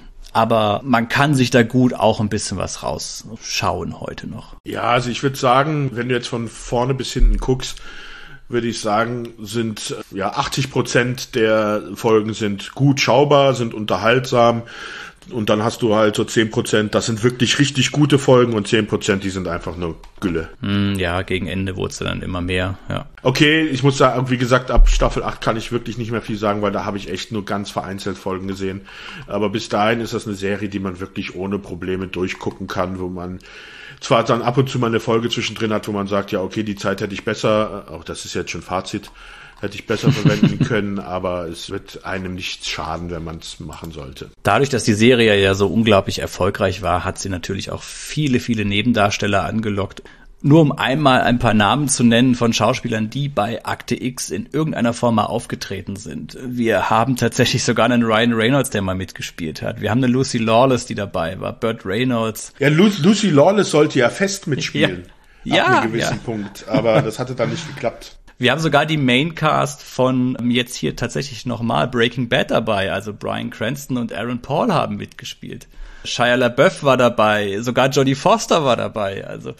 Aber man kann sich da gut auch ein bisschen was rausschauen heute noch. Ja, also ich würde sagen, wenn du jetzt von vorne bis hinten guckst, würde ich sagen, sind ja achtzig Prozent der Folgen sind gut schaubar, sind unterhaltsam. Und dann hast du halt so zehn Prozent, das sind wirklich richtig gute Folgen und zehn Prozent, die sind einfach nur Gülle. Mm, ja, gegen Ende wurde es dann immer mehr, ja. Okay, ich muss sagen, wie gesagt, ab Staffel acht kann ich wirklich nicht mehr viel sagen, weil da habe ich echt nur ganz vereinzelt Folgen gesehen. Aber bis dahin ist das eine Serie, die man wirklich ohne Probleme durchgucken kann, wo man zwar dann ab und zu mal eine Folge zwischendrin hat, wo man sagt, ja, okay, die Zeit hätte ich besser, auch das ist jetzt schon Fazit, hätte ich besser verwenden können, aber es wird einem nichts schaden, wenn man es machen sollte. Dadurch, dass die Serie ja so unglaublich erfolgreich war, hat sie natürlich auch viele, viele Nebendarsteller angelockt. Nur um einmal ein paar Namen zu nennen von Schauspielern, die bei Akte X in irgendeiner Form mal aufgetreten sind. Wir haben tatsächlich sogar einen Ryan Reynolds, der mal mitgespielt hat. Wir haben eine Lucy Lawless, die dabei war, Burt Reynolds. Ja, Lu- Lucy Lawless sollte ja fest mitspielen. Ja, ab ja, einem gewissen ja. Punkt, aber das hatte dann nicht geklappt. Wir haben sogar die Maincast von jetzt hier tatsächlich nochmal Breaking Bad dabei. Also Bryan Cranston und Aaron Paul haben mitgespielt. Shia LaBeouf war dabei. Sogar Jodie Foster war dabei. Also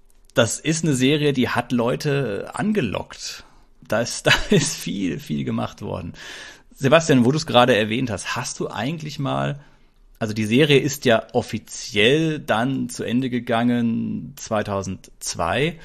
das ist eine Serie, die hat Leute angelockt. Da ist, da ist viel, viel gemacht worden. Sebastian, wo du es gerade erwähnt hast, hast du eigentlich mal, also die Serie ist ja offiziell dann zu Ende gegangen zweitausendzwei.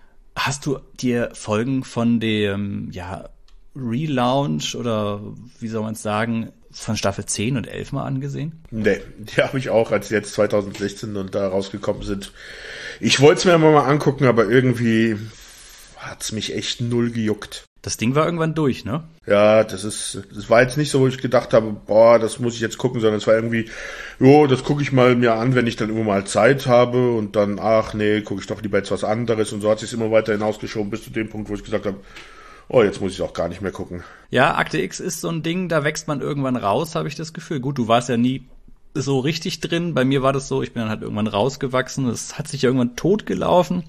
Hast du dir Folgen von dem, ja, Relaunch oder wie soll man es sagen, von Staffel zehn und elf mal angesehen? Nee, die habe ich auch, als sie jetzt zwanzig sechzehn und da rausgekommen sind. Ich wollte es mir mal angucken, aber irgendwie hat's mich echt null gejuckt. Das Ding war irgendwann durch, ne? Ja, das ist, das war jetzt nicht so, wo ich gedacht habe, boah, das muss ich jetzt gucken, sondern es war irgendwie, jo, das gucke ich mal mir an, wenn ich dann immer mal Zeit habe und dann, ach nee, gucke ich doch lieber jetzt was anderes und so hat sich immer weiter hinausgeschoben bis zu dem Punkt, wo ich gesagt habe, oh, jetzt muss ich auch gar nicht mehr gucken. Ja, Akte X ist so ein Ding, da wächst man irgendwann raus, habe ich das Gefühl. Gut, du warst ja nie so richtig drin, bei mir war das so, ich bin dann halt irgendwann rausgewachsen, es hat sich irgendwann totgelaufen.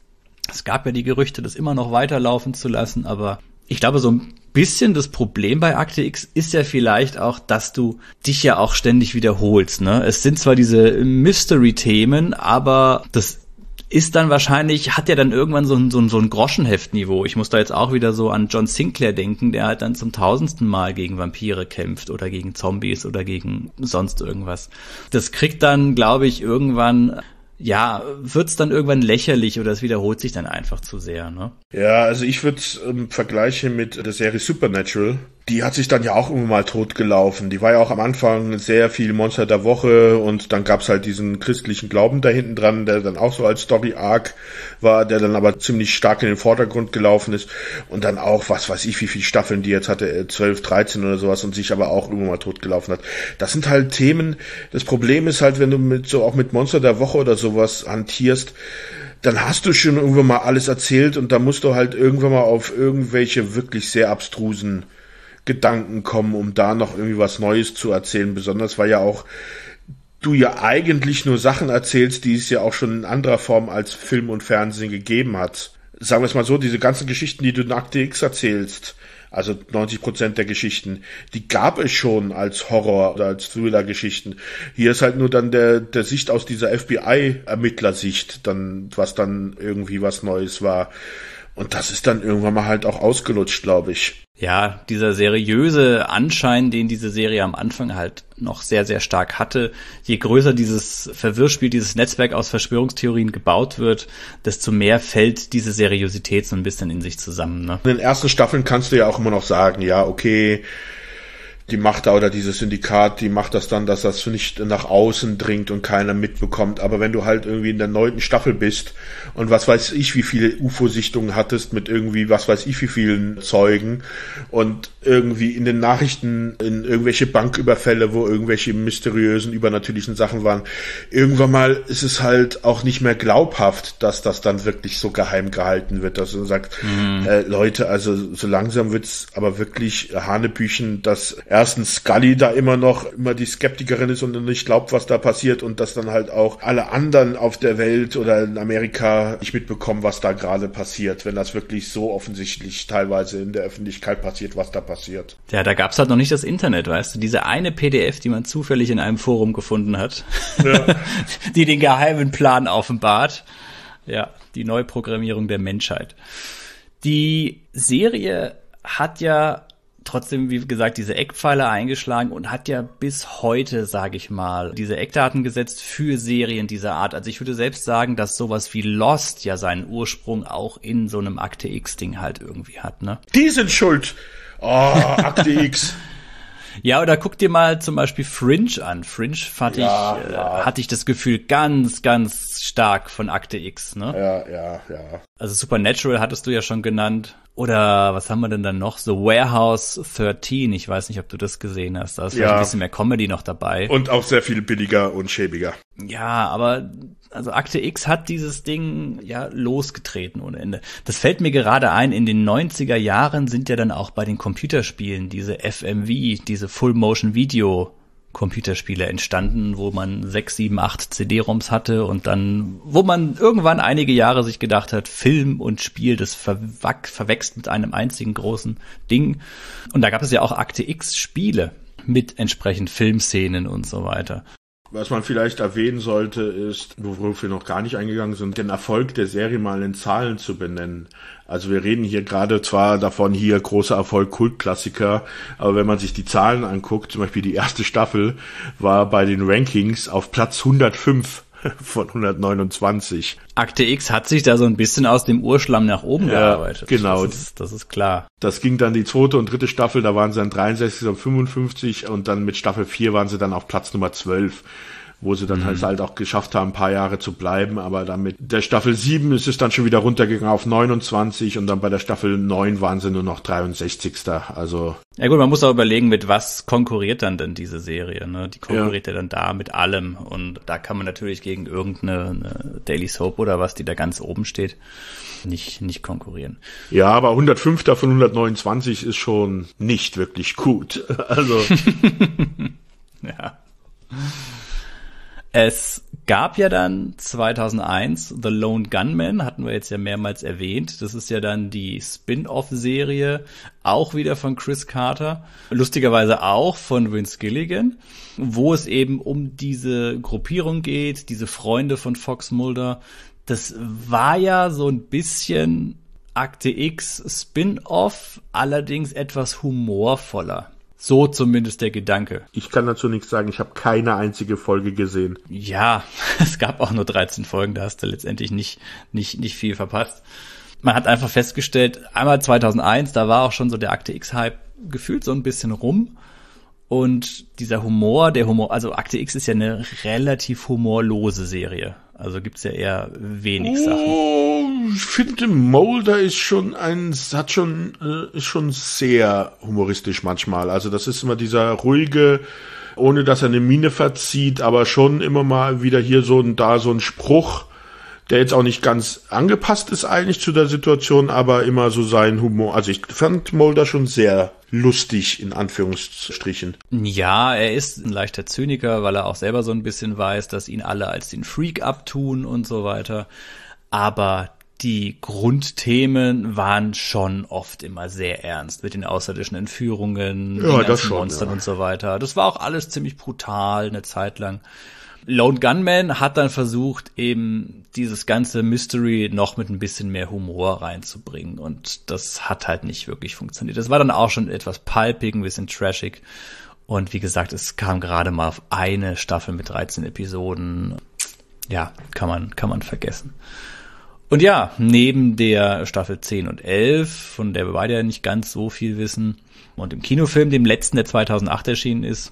Es gab ja die Gerüchte, das immer noch weiterlaufen zu lassen, aber ich glaube, so ein bisschen das Problem bei Akte X ist ja vielleicht auch, dass du dich ja auch ständig wiederholst, ne? Es sind zwar diese Mystery-Themen, aber das ist dann wahrscheinlich, hat ja dann irgendwann so ein, so ein, so ein Groschenheftniveau. Ich muss da jetzt auch wieder so an John Sinclair denken, der halt dann zum tausendsten Mal gegen Vampire kämpft oder gegen Zombies oder gegen sonst irgendwas. Das kriegt dann, glaube ich, irgendwann, ja, wird's dann irgendwann lächerlich oder es wiederholt sich dann einfach zu sehr, ne? Ja, also ich würde ähm, vergleichen mit der Serie Supernatural. Die hat sich dann ja auch immer mal totgelaufen. Die war ja auch am Anfang sehr viel Monster der Woche und dann gab's halt diesen christlichen Glauben da hinten dran, der dann auch so als Story-Arc war, der dann aber ziemlich stark in den Vordergrund gelaufen ist und dann auch, was weiß ich, wie viele Staffeln die jetzt hatte, zwölf, dreizehn oder sowas und sich aber auch immer mal totgelaufen hat. Das sind halt Themen, das Problem ist halt, wenn du mit so auch mit Monster der Woche oder sowas hantierst, dann hast du schon irgendwann mal alles erzählt und da musst du halt irgendwann mal auf irgendwelche wirklich sehr abstrusen Gedanken kommen, um da noch irgendwie was Neues zu erzählen. Besonders weil ja auch du ja eigentlich nur Sachen erzählst, die es ja auch schon in anderer Form als Film und Fernsehen gegeben hat. Sagen wir es mal so, diese ganzen Geschichten, die du in Akte X erzählst, also neunzig Prozent der Geschichten, die gab es schon als Horror- oder als Thriller-Geschichten. Hier ist halt nur dann der, der Sicht aus dieser F B I-Ermittlersicht, dann, was dann irgendwie was Neues war. Und das ist dann irgendwann mal halt auch ausgelutscht, glaube ich. Ja, dieser seriöse Anschein, den diese Serie am Anfang halt noch sehr, sehr stark hatte, je größer dieses Verwirrspiel, dieses Netzwerk aus Verschwörungstheorien gebaut wird, desto mehr fällt diese Seriosität so ein bisschen in sich zusammen, ne? In den ersten Staffeln kannst du ja auch immer noch sagen, ja, okay, die macht da oder dieses Syndikat, die macht das dann, dass das nicht nach außen dringt und keiner mitbekommt. Aber wenn du halt irgendwie in der neunten Staffel bist und was weiß ich, wie viele U F O-Sichtungen hattest mit irgendwie, was weiß ich, wie vielen Zeugen und irgendwie in den Nachrichten in irgendwelche Banküberfälle, wo irgendwelche mysteriösen, übernatürlichen Sachen waren, irgendwann mal ist es halt auch nicht mehr glaubhaft, dass das dann wirklich so geheim gehalten wird, dass man sagt, mhm. äh, Leute, also so langsam wird's aber wirklich Hanebüchen, dass erstens Scully da immer noch immer die Skeptikerin ist und nicht glaubt, was da passiert und dass dann halt auch alle anderen auf der Welt oder in Amerika nicht mitbekommen, was da gerade passiert, wenn das wirklich so offensichtlich teilweise in der Öffentlichkeit passiert, was da passiert. Ja, da gab's halt noch nicht das Internet, weißt du, diese eine P D F, die man zufällig in einem Forum gefunden hat, ja. Die den geheimen Plan offenbart. Ja, die Neuprogrammierung der Menschheit. Die Serie hat ja trotzdem, wie gesagt, diese Eckpfeiler eingeschlagen und hat ja bis heute, sage ich mal, diese Eckdaten gesetzt für Serien dieser Art. Also ich würde selbst sagen, dass sowas wie Lost ja seinen Ursprung auch in so einem Akte X-Ding halt irgendwie hat, ne? Die sind schuld! Oh, Akte X! Ja, oder guck dir mal zum Beispiel Fringe an. Fringe fand ja, ich, äh, ja. hatte ich das Gefühl ganz, ganz stark von Akte X, ne? Ja, ja, ja. Also Supernatural hattest du ja schon genannt. Oder was haben wir denn dann noch? The Warehouse dreizehn. Ich weiß nicht, ob du das gesehen hast. Da ist vielleicht ja. ein bisschen mehr Comedy noch dabei. Und auch sehr viel billiger und schäbiger. Ja, aber also Akte X hat dieses Ding ja losgetreten ohne Ende. Das fällt mir gerade ein, in den neunziger Jahren sind ja dann auch bei den Computerspielen diese F M V, diese Full-Motion-Video Computerspiele entstanden, wo man sechs, sieben, acht C D-ROMs hatte und dann, wo man irgendwann einige Jahre sich gedacht hat, Film und Spiel, das verwack, verwächst mit einem einzigen großen Ding. Und da gab es ja auch Akte X-Spiele mit entsprechend Filmszenen und so weiter. Was man vielleicht erwähnen sollte, ist, worauf wir noch gar nicht eingegangen sind, den Erfolg der Serie mal in Zahlen zu benennen. Also wir reden hier gerade zwar davon, hier großer Erfolg, Kultklassiker, aber wenn man sich die Zahlen anguckt, zum Beispiel die erste Staffel war bei den Rankings auf Platz hundertfünf von hundertneunundzwanzig. Akte X hat sich da so ein bisschen aus dem Urschlamm nach oben ja, gearbeitet. Genau. Das ist, das ist klar. Das ging dann die zweite und dritte Staffel, da waren sie dann dreiundsechzig und fünfundfünfzig und dann mit Staffel vier waren sie dann auf Platz Nummer zwölf, wo sie dann mhm. halt auch geschafft haben, ein paar Jahre zu bleiben, aber dann mit der Staffel sieben ist es dann schon wieder runtergegangen auf neunundzwanzig und dann bei der Staffel neun waren sie nur noch dreiundsechzigster. Also ja gut, man muss auch überlegen, mit was konkurriert dann denn diese Serie, ne? Die konkurriert ja, ja dann da mit allem und da kann man natürlich gegen irgendeine eine Daily Soap oder was, die da ganz oben steht, nicht nicht konkurrieren. Ja, aber hundertfünfter von hundertneunundzwanzig ist schon nicht wirklich gut. Also ja. Es gab ja dann zweitausendeins The Lone Gunman, hatten wir jetzt ja mehrmals erwähnt. Das ist ja dann die Spin-off-Serie, auch wieder von Chris Carter. Lustigerweise auch von Vince Gilligan, wo es eben um diese Gruppierung geht, diese Freunde von Fox Mulder. Das war ja so ein bisschen Akte X Spin-off, allerdings etwas humorvoller. So zumindest der Gedanke. Ich kann dazu nichts sagen, ich habe keine einzige Folge gesehen. Ja, es gab auch nur dreizehn Folgen, da hast du letztendlich nicht nicht nicht viel verpasst. Man hat einfach festgestellt, einmal zweitausendeins, da war auch schon so der Akte X-Hype gefühlt so ein bisschen rum. Und dieser Humor, der Humor, also Akte X ist ja eine relativ humorlose Serie. Also gibt's ja eher wenig Sachen. Oh, ich finde Mulder ist schon ein, hat schon, äh, ist schon sehr humoristisch manchmal. Also das ist immer dieser ruhige, ohne dass er eine Miene verzieht, aber schon immer mal wieder hier so ein, da so ein Spruch, der jetzt auch nicht ganz angepasst ist eigentlich zu der Situation, aber immer so sein Humor. Also ich fand Mulder schon sehr lustig, in Anführungsstrichen. Ja, er ist ein leichter Zyniker, weil er auch selber so ein bisschen weiß, dass ihn alle als den Freak abtun und so weiter. Aber die Grundthemen waren schon oft immer sehr ernst mit den außerirdischen Entführungen, ja, den ganzen schon, Monstern ja. und so weiter. Das war auch alles ziemlich brutal eine Zeit lang. Lone Gunman hat dann versucht, eben dieses ganze Mystery noch mit ein bisschen mehr Humor reinzubringen und das hat halt nicht wirklich funktioniert. Das war dann auch schon etwas pulpig, ein bisschen trashig und wie gesagt, es kam gerade mal auf eine Staffel mit dreizehn Episoden. Ja, kann man, kann man vergessen. Und ja, neben der Staffel zehn und elf, von der wir beide ja nicht ganz so viel wissen, und dem Kinofilm, dem letzten, der zweitausendacht erschienen ist,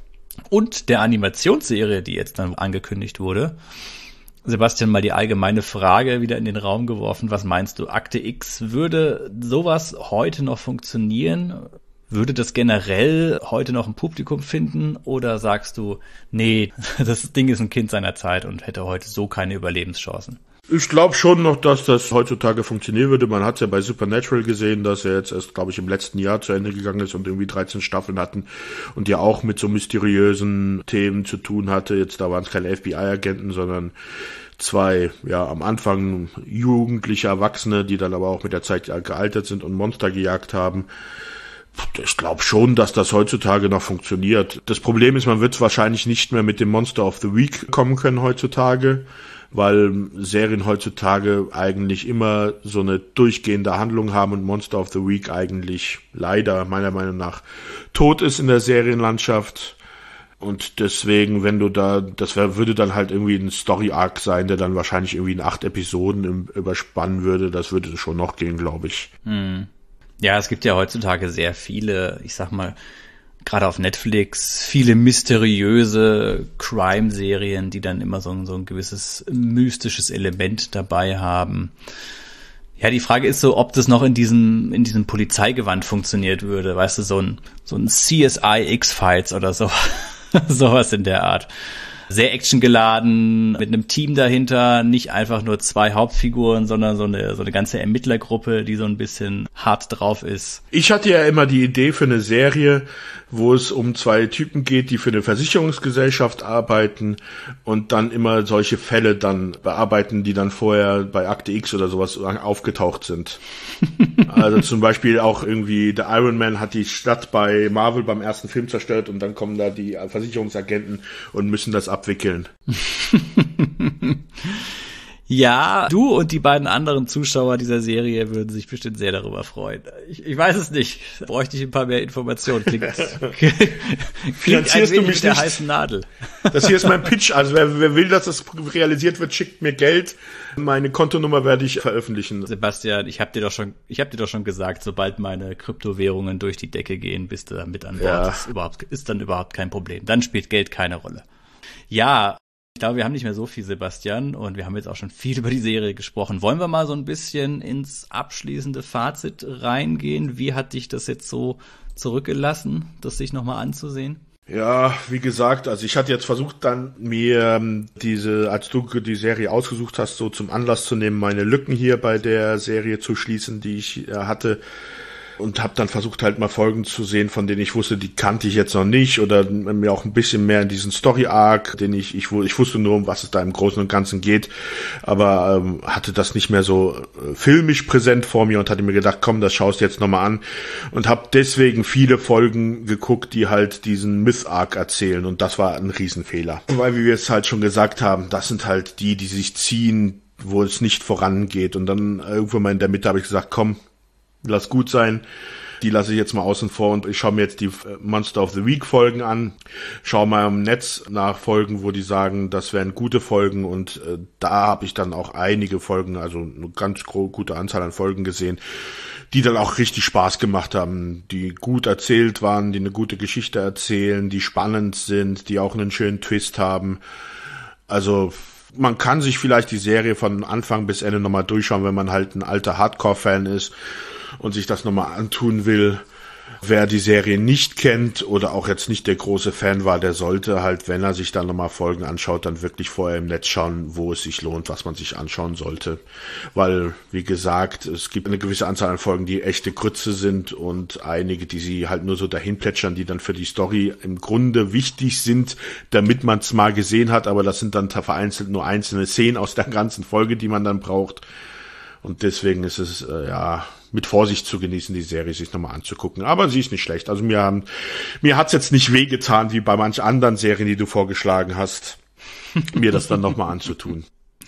und der Animationsserie, die jetzt dann angekündigt wurde. Sebastian, mal die allgemeine Frage wieder in den Raum geworfen. Was meinst du, Akte X, würde sowas heute noch funktionieren? Würde das generell heute noch ein Publikum finden? Oder sagst du, nee, das Ding ist ein Kind seiner Zeit und hätte heute so keine Überlebenschancen? Ich glaube schon noch, dass das heutzutage funktionieren würde. Man hat es ja bei Supernatural gesehen, dass er jetzt erst, glaube ich, im letzten Jahr zu Ende gegangen ist und irgendwie dreizehn Staffeln hatten und ja auch mit so mysteriösen Themen zu tun hatte. Jetzt, da waren es keine F B I-Agenten, sondern zwei, ja, am Anfang jugendliche Erwachsene, die dann aber auch mit der Zeit gealtert sind und Monster gejagt haben. Ich glaube schon, dass das heutzutage noch funktioniert. Das Problem ist, man wird wahrscheinlich nicht mehr mit dem Monster of the Week kommen können heutzutage, weil Serien heutzutage eigentlich immer so eine durchgehende Handlung haben und Monster of the Week eigentlich leider meiner Meinung nach tot ist in der Serienlandschaft. Und deswegen, wenn du da, das wär, würde dann halt irgendwie ein Story-Arc sein, der dann wahrscheinlich irgendwie in acht Episoden im, überspannen würde. Das würde schon noch gehen, glaube ich. Hm. Ja, es gibt ja heutzutage sehr viele, ich sag mal, gerade auf Netflix, viele mysteriöse Crime-Serien, die dann immer so ein, so ein gewisses mystisches Element dabei haben. Ja, die Frage ist so, ob das noch in diesem, in diesem Polizeigewand funktioniert würde. Weißt du, so ein, so ein C S I X-Files oder so. Sowas in der Art. Sehr actiongeladen, mit einem Team dahinter, nicht einfach nur zwei Hauptfiguren, sondern so eine, so eine ganze Ermittlergruppe, die so ein bisschen hart drauf ist. Ich hatte ja immer die Idee für eine Serie, wo es um zwei Typen geht, die für eine Versicherungsgesellschaft arbeiten und dann immer solche Fälle dann bearbeiten, die dann vorher bei Akte X oder sowas aufgetaucht sind. Also zum Beispiel auch irgendwie der Iron Man hat die Stadt bei Marvel beim ersten Film zerstört und dann kommen da die Versicherungsagenten und müssen das abwickeln. Ja, du und die beiden anderen Zuschauer dieser Serie würden sich bestimmt sehr darüber freuen. Ich, ich weiß es nicht. Da bräuchte ich ein paar mehr Informationen. Klingt, klingt ein wenig du mich mit der nicht. heißen Nadel. Das hier ist mein Pitch. Also wer, wer will, dass das realisiert wird, schickt mir Geld. Meine Kontonummer werde ich veröffentlichen. Sebastian, ich habe dir doch schon, ich habe dir doch schon gesagt, sobald meine Kryptowährungen durch die Decke gehen, bist du dann mit an Bord. Ja. Das ist, überhaupt, ist dann überhaupt kein Problem. Dann spielt Geld keine Rolle. Ja. Ich glaube, wir haben nicht mehr so viel, Sebastian, und wir haben jetzt auch schon viel über die Serie gesprochen. Wollen wir mal so ein bisschen ins abschließende Fazit reingehen? Wie hat dich das jetzt so zurückgelassen, das sich nochmal anzusehen? Ja, wie gesagt, also ich hatte jetzt versucht dann mir ähm, diese, als du die Serie ausgesucht hast, so zum Anlass zu nehmen, meine Lücken hier bei der Serie zu schließen, die ich äh, hatte. Und habe dann versucht halt mal Folgen zu sehen, von denen ich wusste, die kannte ich jetzt noch nicht oder mir auch ein bisschen mehr in diesen Story-Arc, den ich, ich, ich wusste nur, um was es da im Großen und Ganzen geht, aber ähm, hatte das nicht mehr so äh, filmisch präsent vor mir und hatte mir gedacht, komm, das schaust du jetzt nochmal an und habe deswegen viele Folgen geguckt, die halt diesen Myth-Arc erzählen und das war ein Riesenfehler. Weil, wie wir es halt schon gesagt haben, das sind halt die, die sich ziehen, wo es nicht vorangeht und dann irgendwann mal in der Mitte habe ich gesagt, komm, lass gut sein, die lasse ich jetzt mal außen vor und ich schaue mir jetzt die Monster of the Week Folgen an, schaue mal im Netz nach Folgen, wo die sagen, das wären gute Folgen und äh, da habe ich dann auch einige Folgen, also eine ganz gro- gute Anzahl an Folgen gesehen, die dann auch richtig Spaß gemacht haben, die gut erzählt waren, die eine gute Geschichte erzählen, die spannend sind, die auch einen schönen Twist haben. Also man kann sich vielleicht die Serie von Anfang bis Ende nochmal durchschauen, wenn man halt ein alter Hardcore-Fan ist und sich das nochmal antun will. Wer die Serie nicht kennt oder auch jetzt nicht der große Fan war, der sollte halt, wenn er sich dann nochmal Folgen anschaut, dann wirklich vorher im Netz schauen, wo es sich lohnt, was man sich anschauen sollte. Weil, wie gesagt, es gibt eine gewisse Anzahl an Folgen, die echte Grütze sind und einige, die sie halt nur so dahin plätschern, die dann für die Story im Grunde wichtig sind, damit man es mal gesehen hat, aber das sind dann vereinzelt nur einzelne Szenen aus der ganzen Folge, die man dann braucht. Und deswegen ist es, äh, ja, mit Vorsicht zu genießen, die Serie sich nochmal anzugucken. Aber sie ist nicht schlecht. Also mir haben, mir hat's jetzt nicht wehgetan, wie bei manch anderen Serien, die du vorgeschlagen hast, mir das dann nochmal anzutun.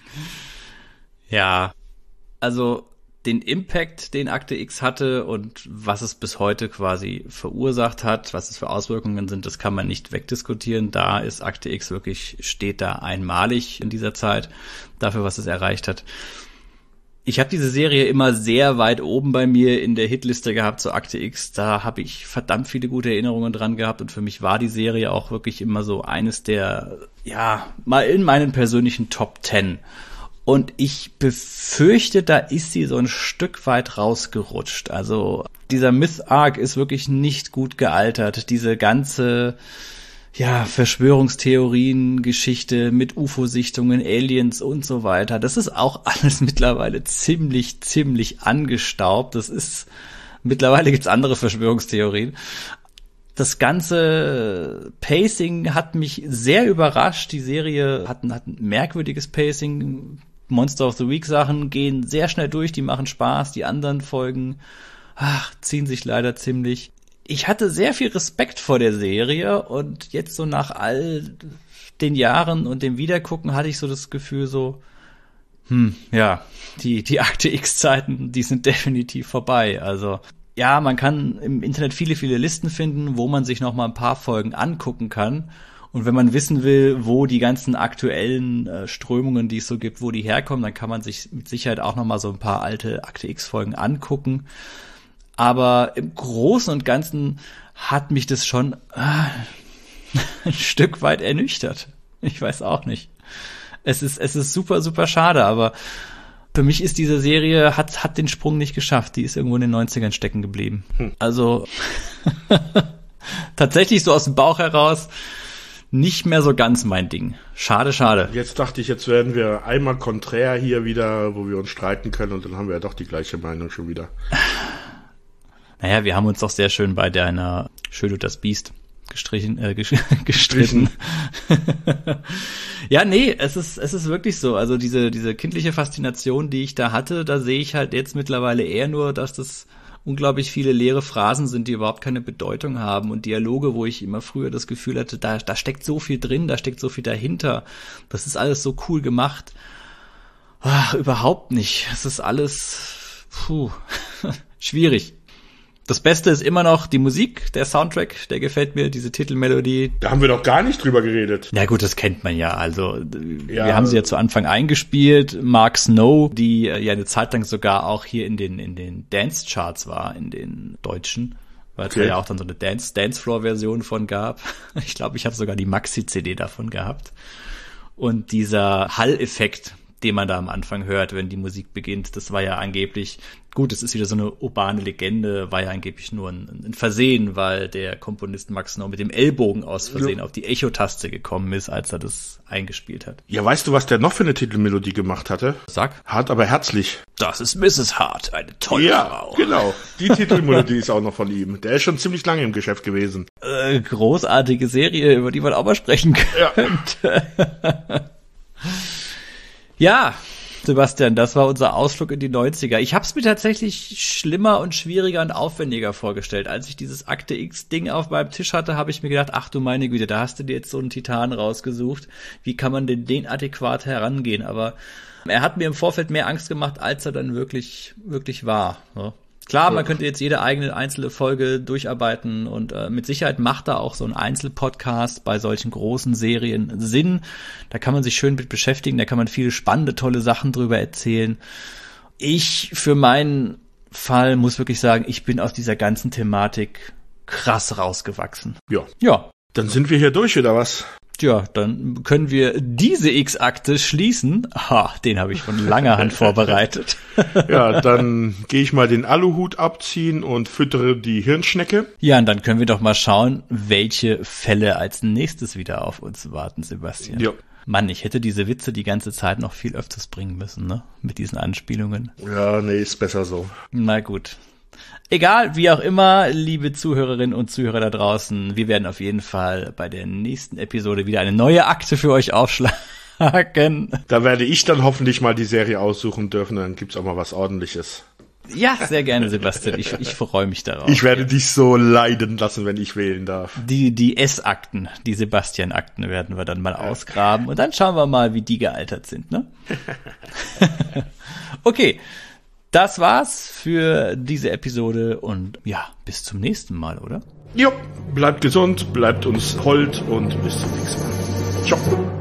Ja, also den Impact, den Akte X hatte und was es bis heute quasi verursacht hat, was es für Auswirkungen sind, das kann man nicht wegdiskutieren. Da ist Akte X wirklich, steht da einmalig in dieser Zeit dafür, was es erreicht hat. Ich habe diese Serie immer sehr weit oben bei mir in der Hitliste gehabt, so Akte X. Da habe ich verdammt viele gute Erinnerungen dran gehabt und für mich war die Serie auch wirklich immer so eines der, ja, mal in meinen persönlichen Top Ten. Und ich befürchte, da ist sie so ein Stück weit rausgerutscht. Also dieser Myth-Arc ist wirklich nicht gut gealtert. Diese ganze ja, Verschwörungstheorien, Geschichte mit U F O-Sichtungen, Aliens und so weiter. Das ist auch alles mittlerweile ziemlich, ziemlich angestaubt. Das ist, mittlerweile gibt's andere Verschwörungstheorien. Das ganze Pacing hat mich sehr überrascht. Die Serie hat ein, hat ein merkwürdiges Pacing. Monster of the Week Sachen gehen sehr schnell durch, die machen Spaß. Die anderen Folgen, ach, ziehen sich leider ziemlich. Ich hatte sehr viel Respekt vor der Serie und jetzt so nach all den Jahren und dem Wiedergucken hatte ich so das Gefühl so, Hm, ja, die, die Akte X-Zeiten, die sind definitiv vorbei. Also, ja, man kann im Internet viele, viele Listen finden, wo man sich noch mal ein paar Folgen angucken kann. Und wenn man wissen will, wo die ganzen aktuellen äh, Strömungen, die es so gibt, wo die herkommen, dann kann man sich mit Sicherheit auch noch mal so ein paar alte Akte X-Folgen angucken. Aber im Großen und Ganzen hat mich das schon äh, ein Stück weit ernüchtert. Ich weiß auch nicht. Es ist, es ist super, super schade, aber für mich ist diese Serie, hat, hat den Sprung nicht geschafft. Die ist irgendwo in den neunzigern stecken geblieben. Hm. Also, tatsächlich so aus dem Bauch heraus nicht mehr so ganz mein Ding. Schade, schade. Jetzt dachte ich, jetzt werden wir einmal konträr hier wieder, wo wir uns streiten können und dann haben wir ja doch die gleiche Meinung schon wieder. Naja, wir haben uns doch sehr schön bei deiner Schön und das Biest gestrichen, äh, gestritten. Ja, nee, es ist, es ist wirklich so. Also diese, diese kindliche Faszination, die ich da hatte, da sehe ich halt jetzt mittlerweile eher nur, dass das unglaublich viele leere Phrasen sind, die überhaupt keine Bedeutung haben und Dialoge, wo ich immer früher das Gefühl hatte, da, da steckt so viel drin, da steckt so viel dahinter. Das ist alles so cool gemacht. Ach, überhaupt nicht. Es ist alles, puh, schwierig. Das Beste ist immer noch die Musik, der Soundtrack, der gefällt mir, diese Titelmelodie. Da haben wir doch gar nicht drüber geredet. Ja gut, das kennt man ja. Also ja. Wir haben sie ja zu Anfang eingespielt. Mark Snow, die ja eine Zeit lang sogar auch hier in den in den Dance-Charts war, in den deutschen, weil es okay. ja auch dann so eine Dance Dancefloor-Version von gab. Ich glaube, ich habe sogar die Maxi-C D davon gehabt. Und dieser Hall-Effekt, den man da am Anfang hört, wenn die Musik beginnt, das war ja angeblich, gut, es ist wieder so eine urbane Legende, war ja angeblich nur ein, ein Versehen, weil der Komponist Max Snow mit dem Ellbogen aus Versehen ja. auf die Echo-Taste gekommen ist, als er das eingespielt hat. Ja, weißt du, was der noch für eine Titelmelodie gemacht hatte? Sag. Hart, aber herzlich. Das ist Misses Hart, eine tolle ja, Frau. Ja, genau. Die Titelmelodie ist auch noch von ihm. Der ist schon ziemlich lange im Geschäft gewesen. Äh, großartige Serie, über die man auch mal sprechen könnte. Ja. Ja, Sebastian, das war unser Ausflug in die neunziger. Ich habe es mir tatsächlich schlimmer und schwieriger und aufwendiger vorgestellt. Als ich dieses Akte X-Ding auf meinem Tisch hatte, habe ich mir gedacht, ach du meine Güte, da hast du dir jetzt so einen Titan rausgesucht. Wie kann man denn den adäquat herangehen? Aber er hat mir im Vorfeld mehr Angst gemacht, als er dann wirklich wirklich war. Ja. Klar, man könnte jetzt jede eigene einzelne Folge durcharbeiten und äh, mit Sicherheit macht da auch so ein Einzelpodcast bei solchen großen Serien Sinn. Da kann man sich schön mit beschäftigen, da kann man viele spannende, tolle Sachen drüber erzählen. Ich für meinen Fall muss wirklich sagen, ich bin aus dieser ganzen Thematik krass rausgewachsen. Ja. Ja. Dann sind wir hier durch, oder was? Ja, dann können wir diese X-Akte schließen. Ha, den habe ich von langer Hand vorbereitet. Ja, dann gehe ich mal den Aluhut abziehen und füttere die Hirnschnecke. Ja, und dann können wir doch mal schauen, welche Fälle als nächstes wieder auf uns warten, Sebastian. Ja. Mann, ich hätte diese Witze die ganze Zeit noch viel öfters bringen müssen, ne? Mit diesen Anspielungen. Ja, nee, ist besser so. Na gut. Egal, wie auch immer, liebe Zuhörerinnen und Zuhörer da draußen, wir werden auf jeden Fall bei der nächsten Episode wieder eine neue Akte für euch aufschlagen. Da werde ich dann hoffentlich mal die Serie aussuchen dürfen, dann gibt's auch mal was Ordentliches. Ja, sehr gerne, Sebastian. Ich, ich freue mich darauf. Ich werde ja. dich so leiden lassen, wenn ich wählen darf. Die, die S-Akten, die Sebastian-Akten werden wir dann mal ausgraben und dann schauen wir mal, wie die gealtert sind, ne? Okay. Das war's für diese Episode und ja, bis zum nächsten Mal, oder? Jo, bleibt gesund, bleibt uns hold und bis zum nächsten Mal. Ciao.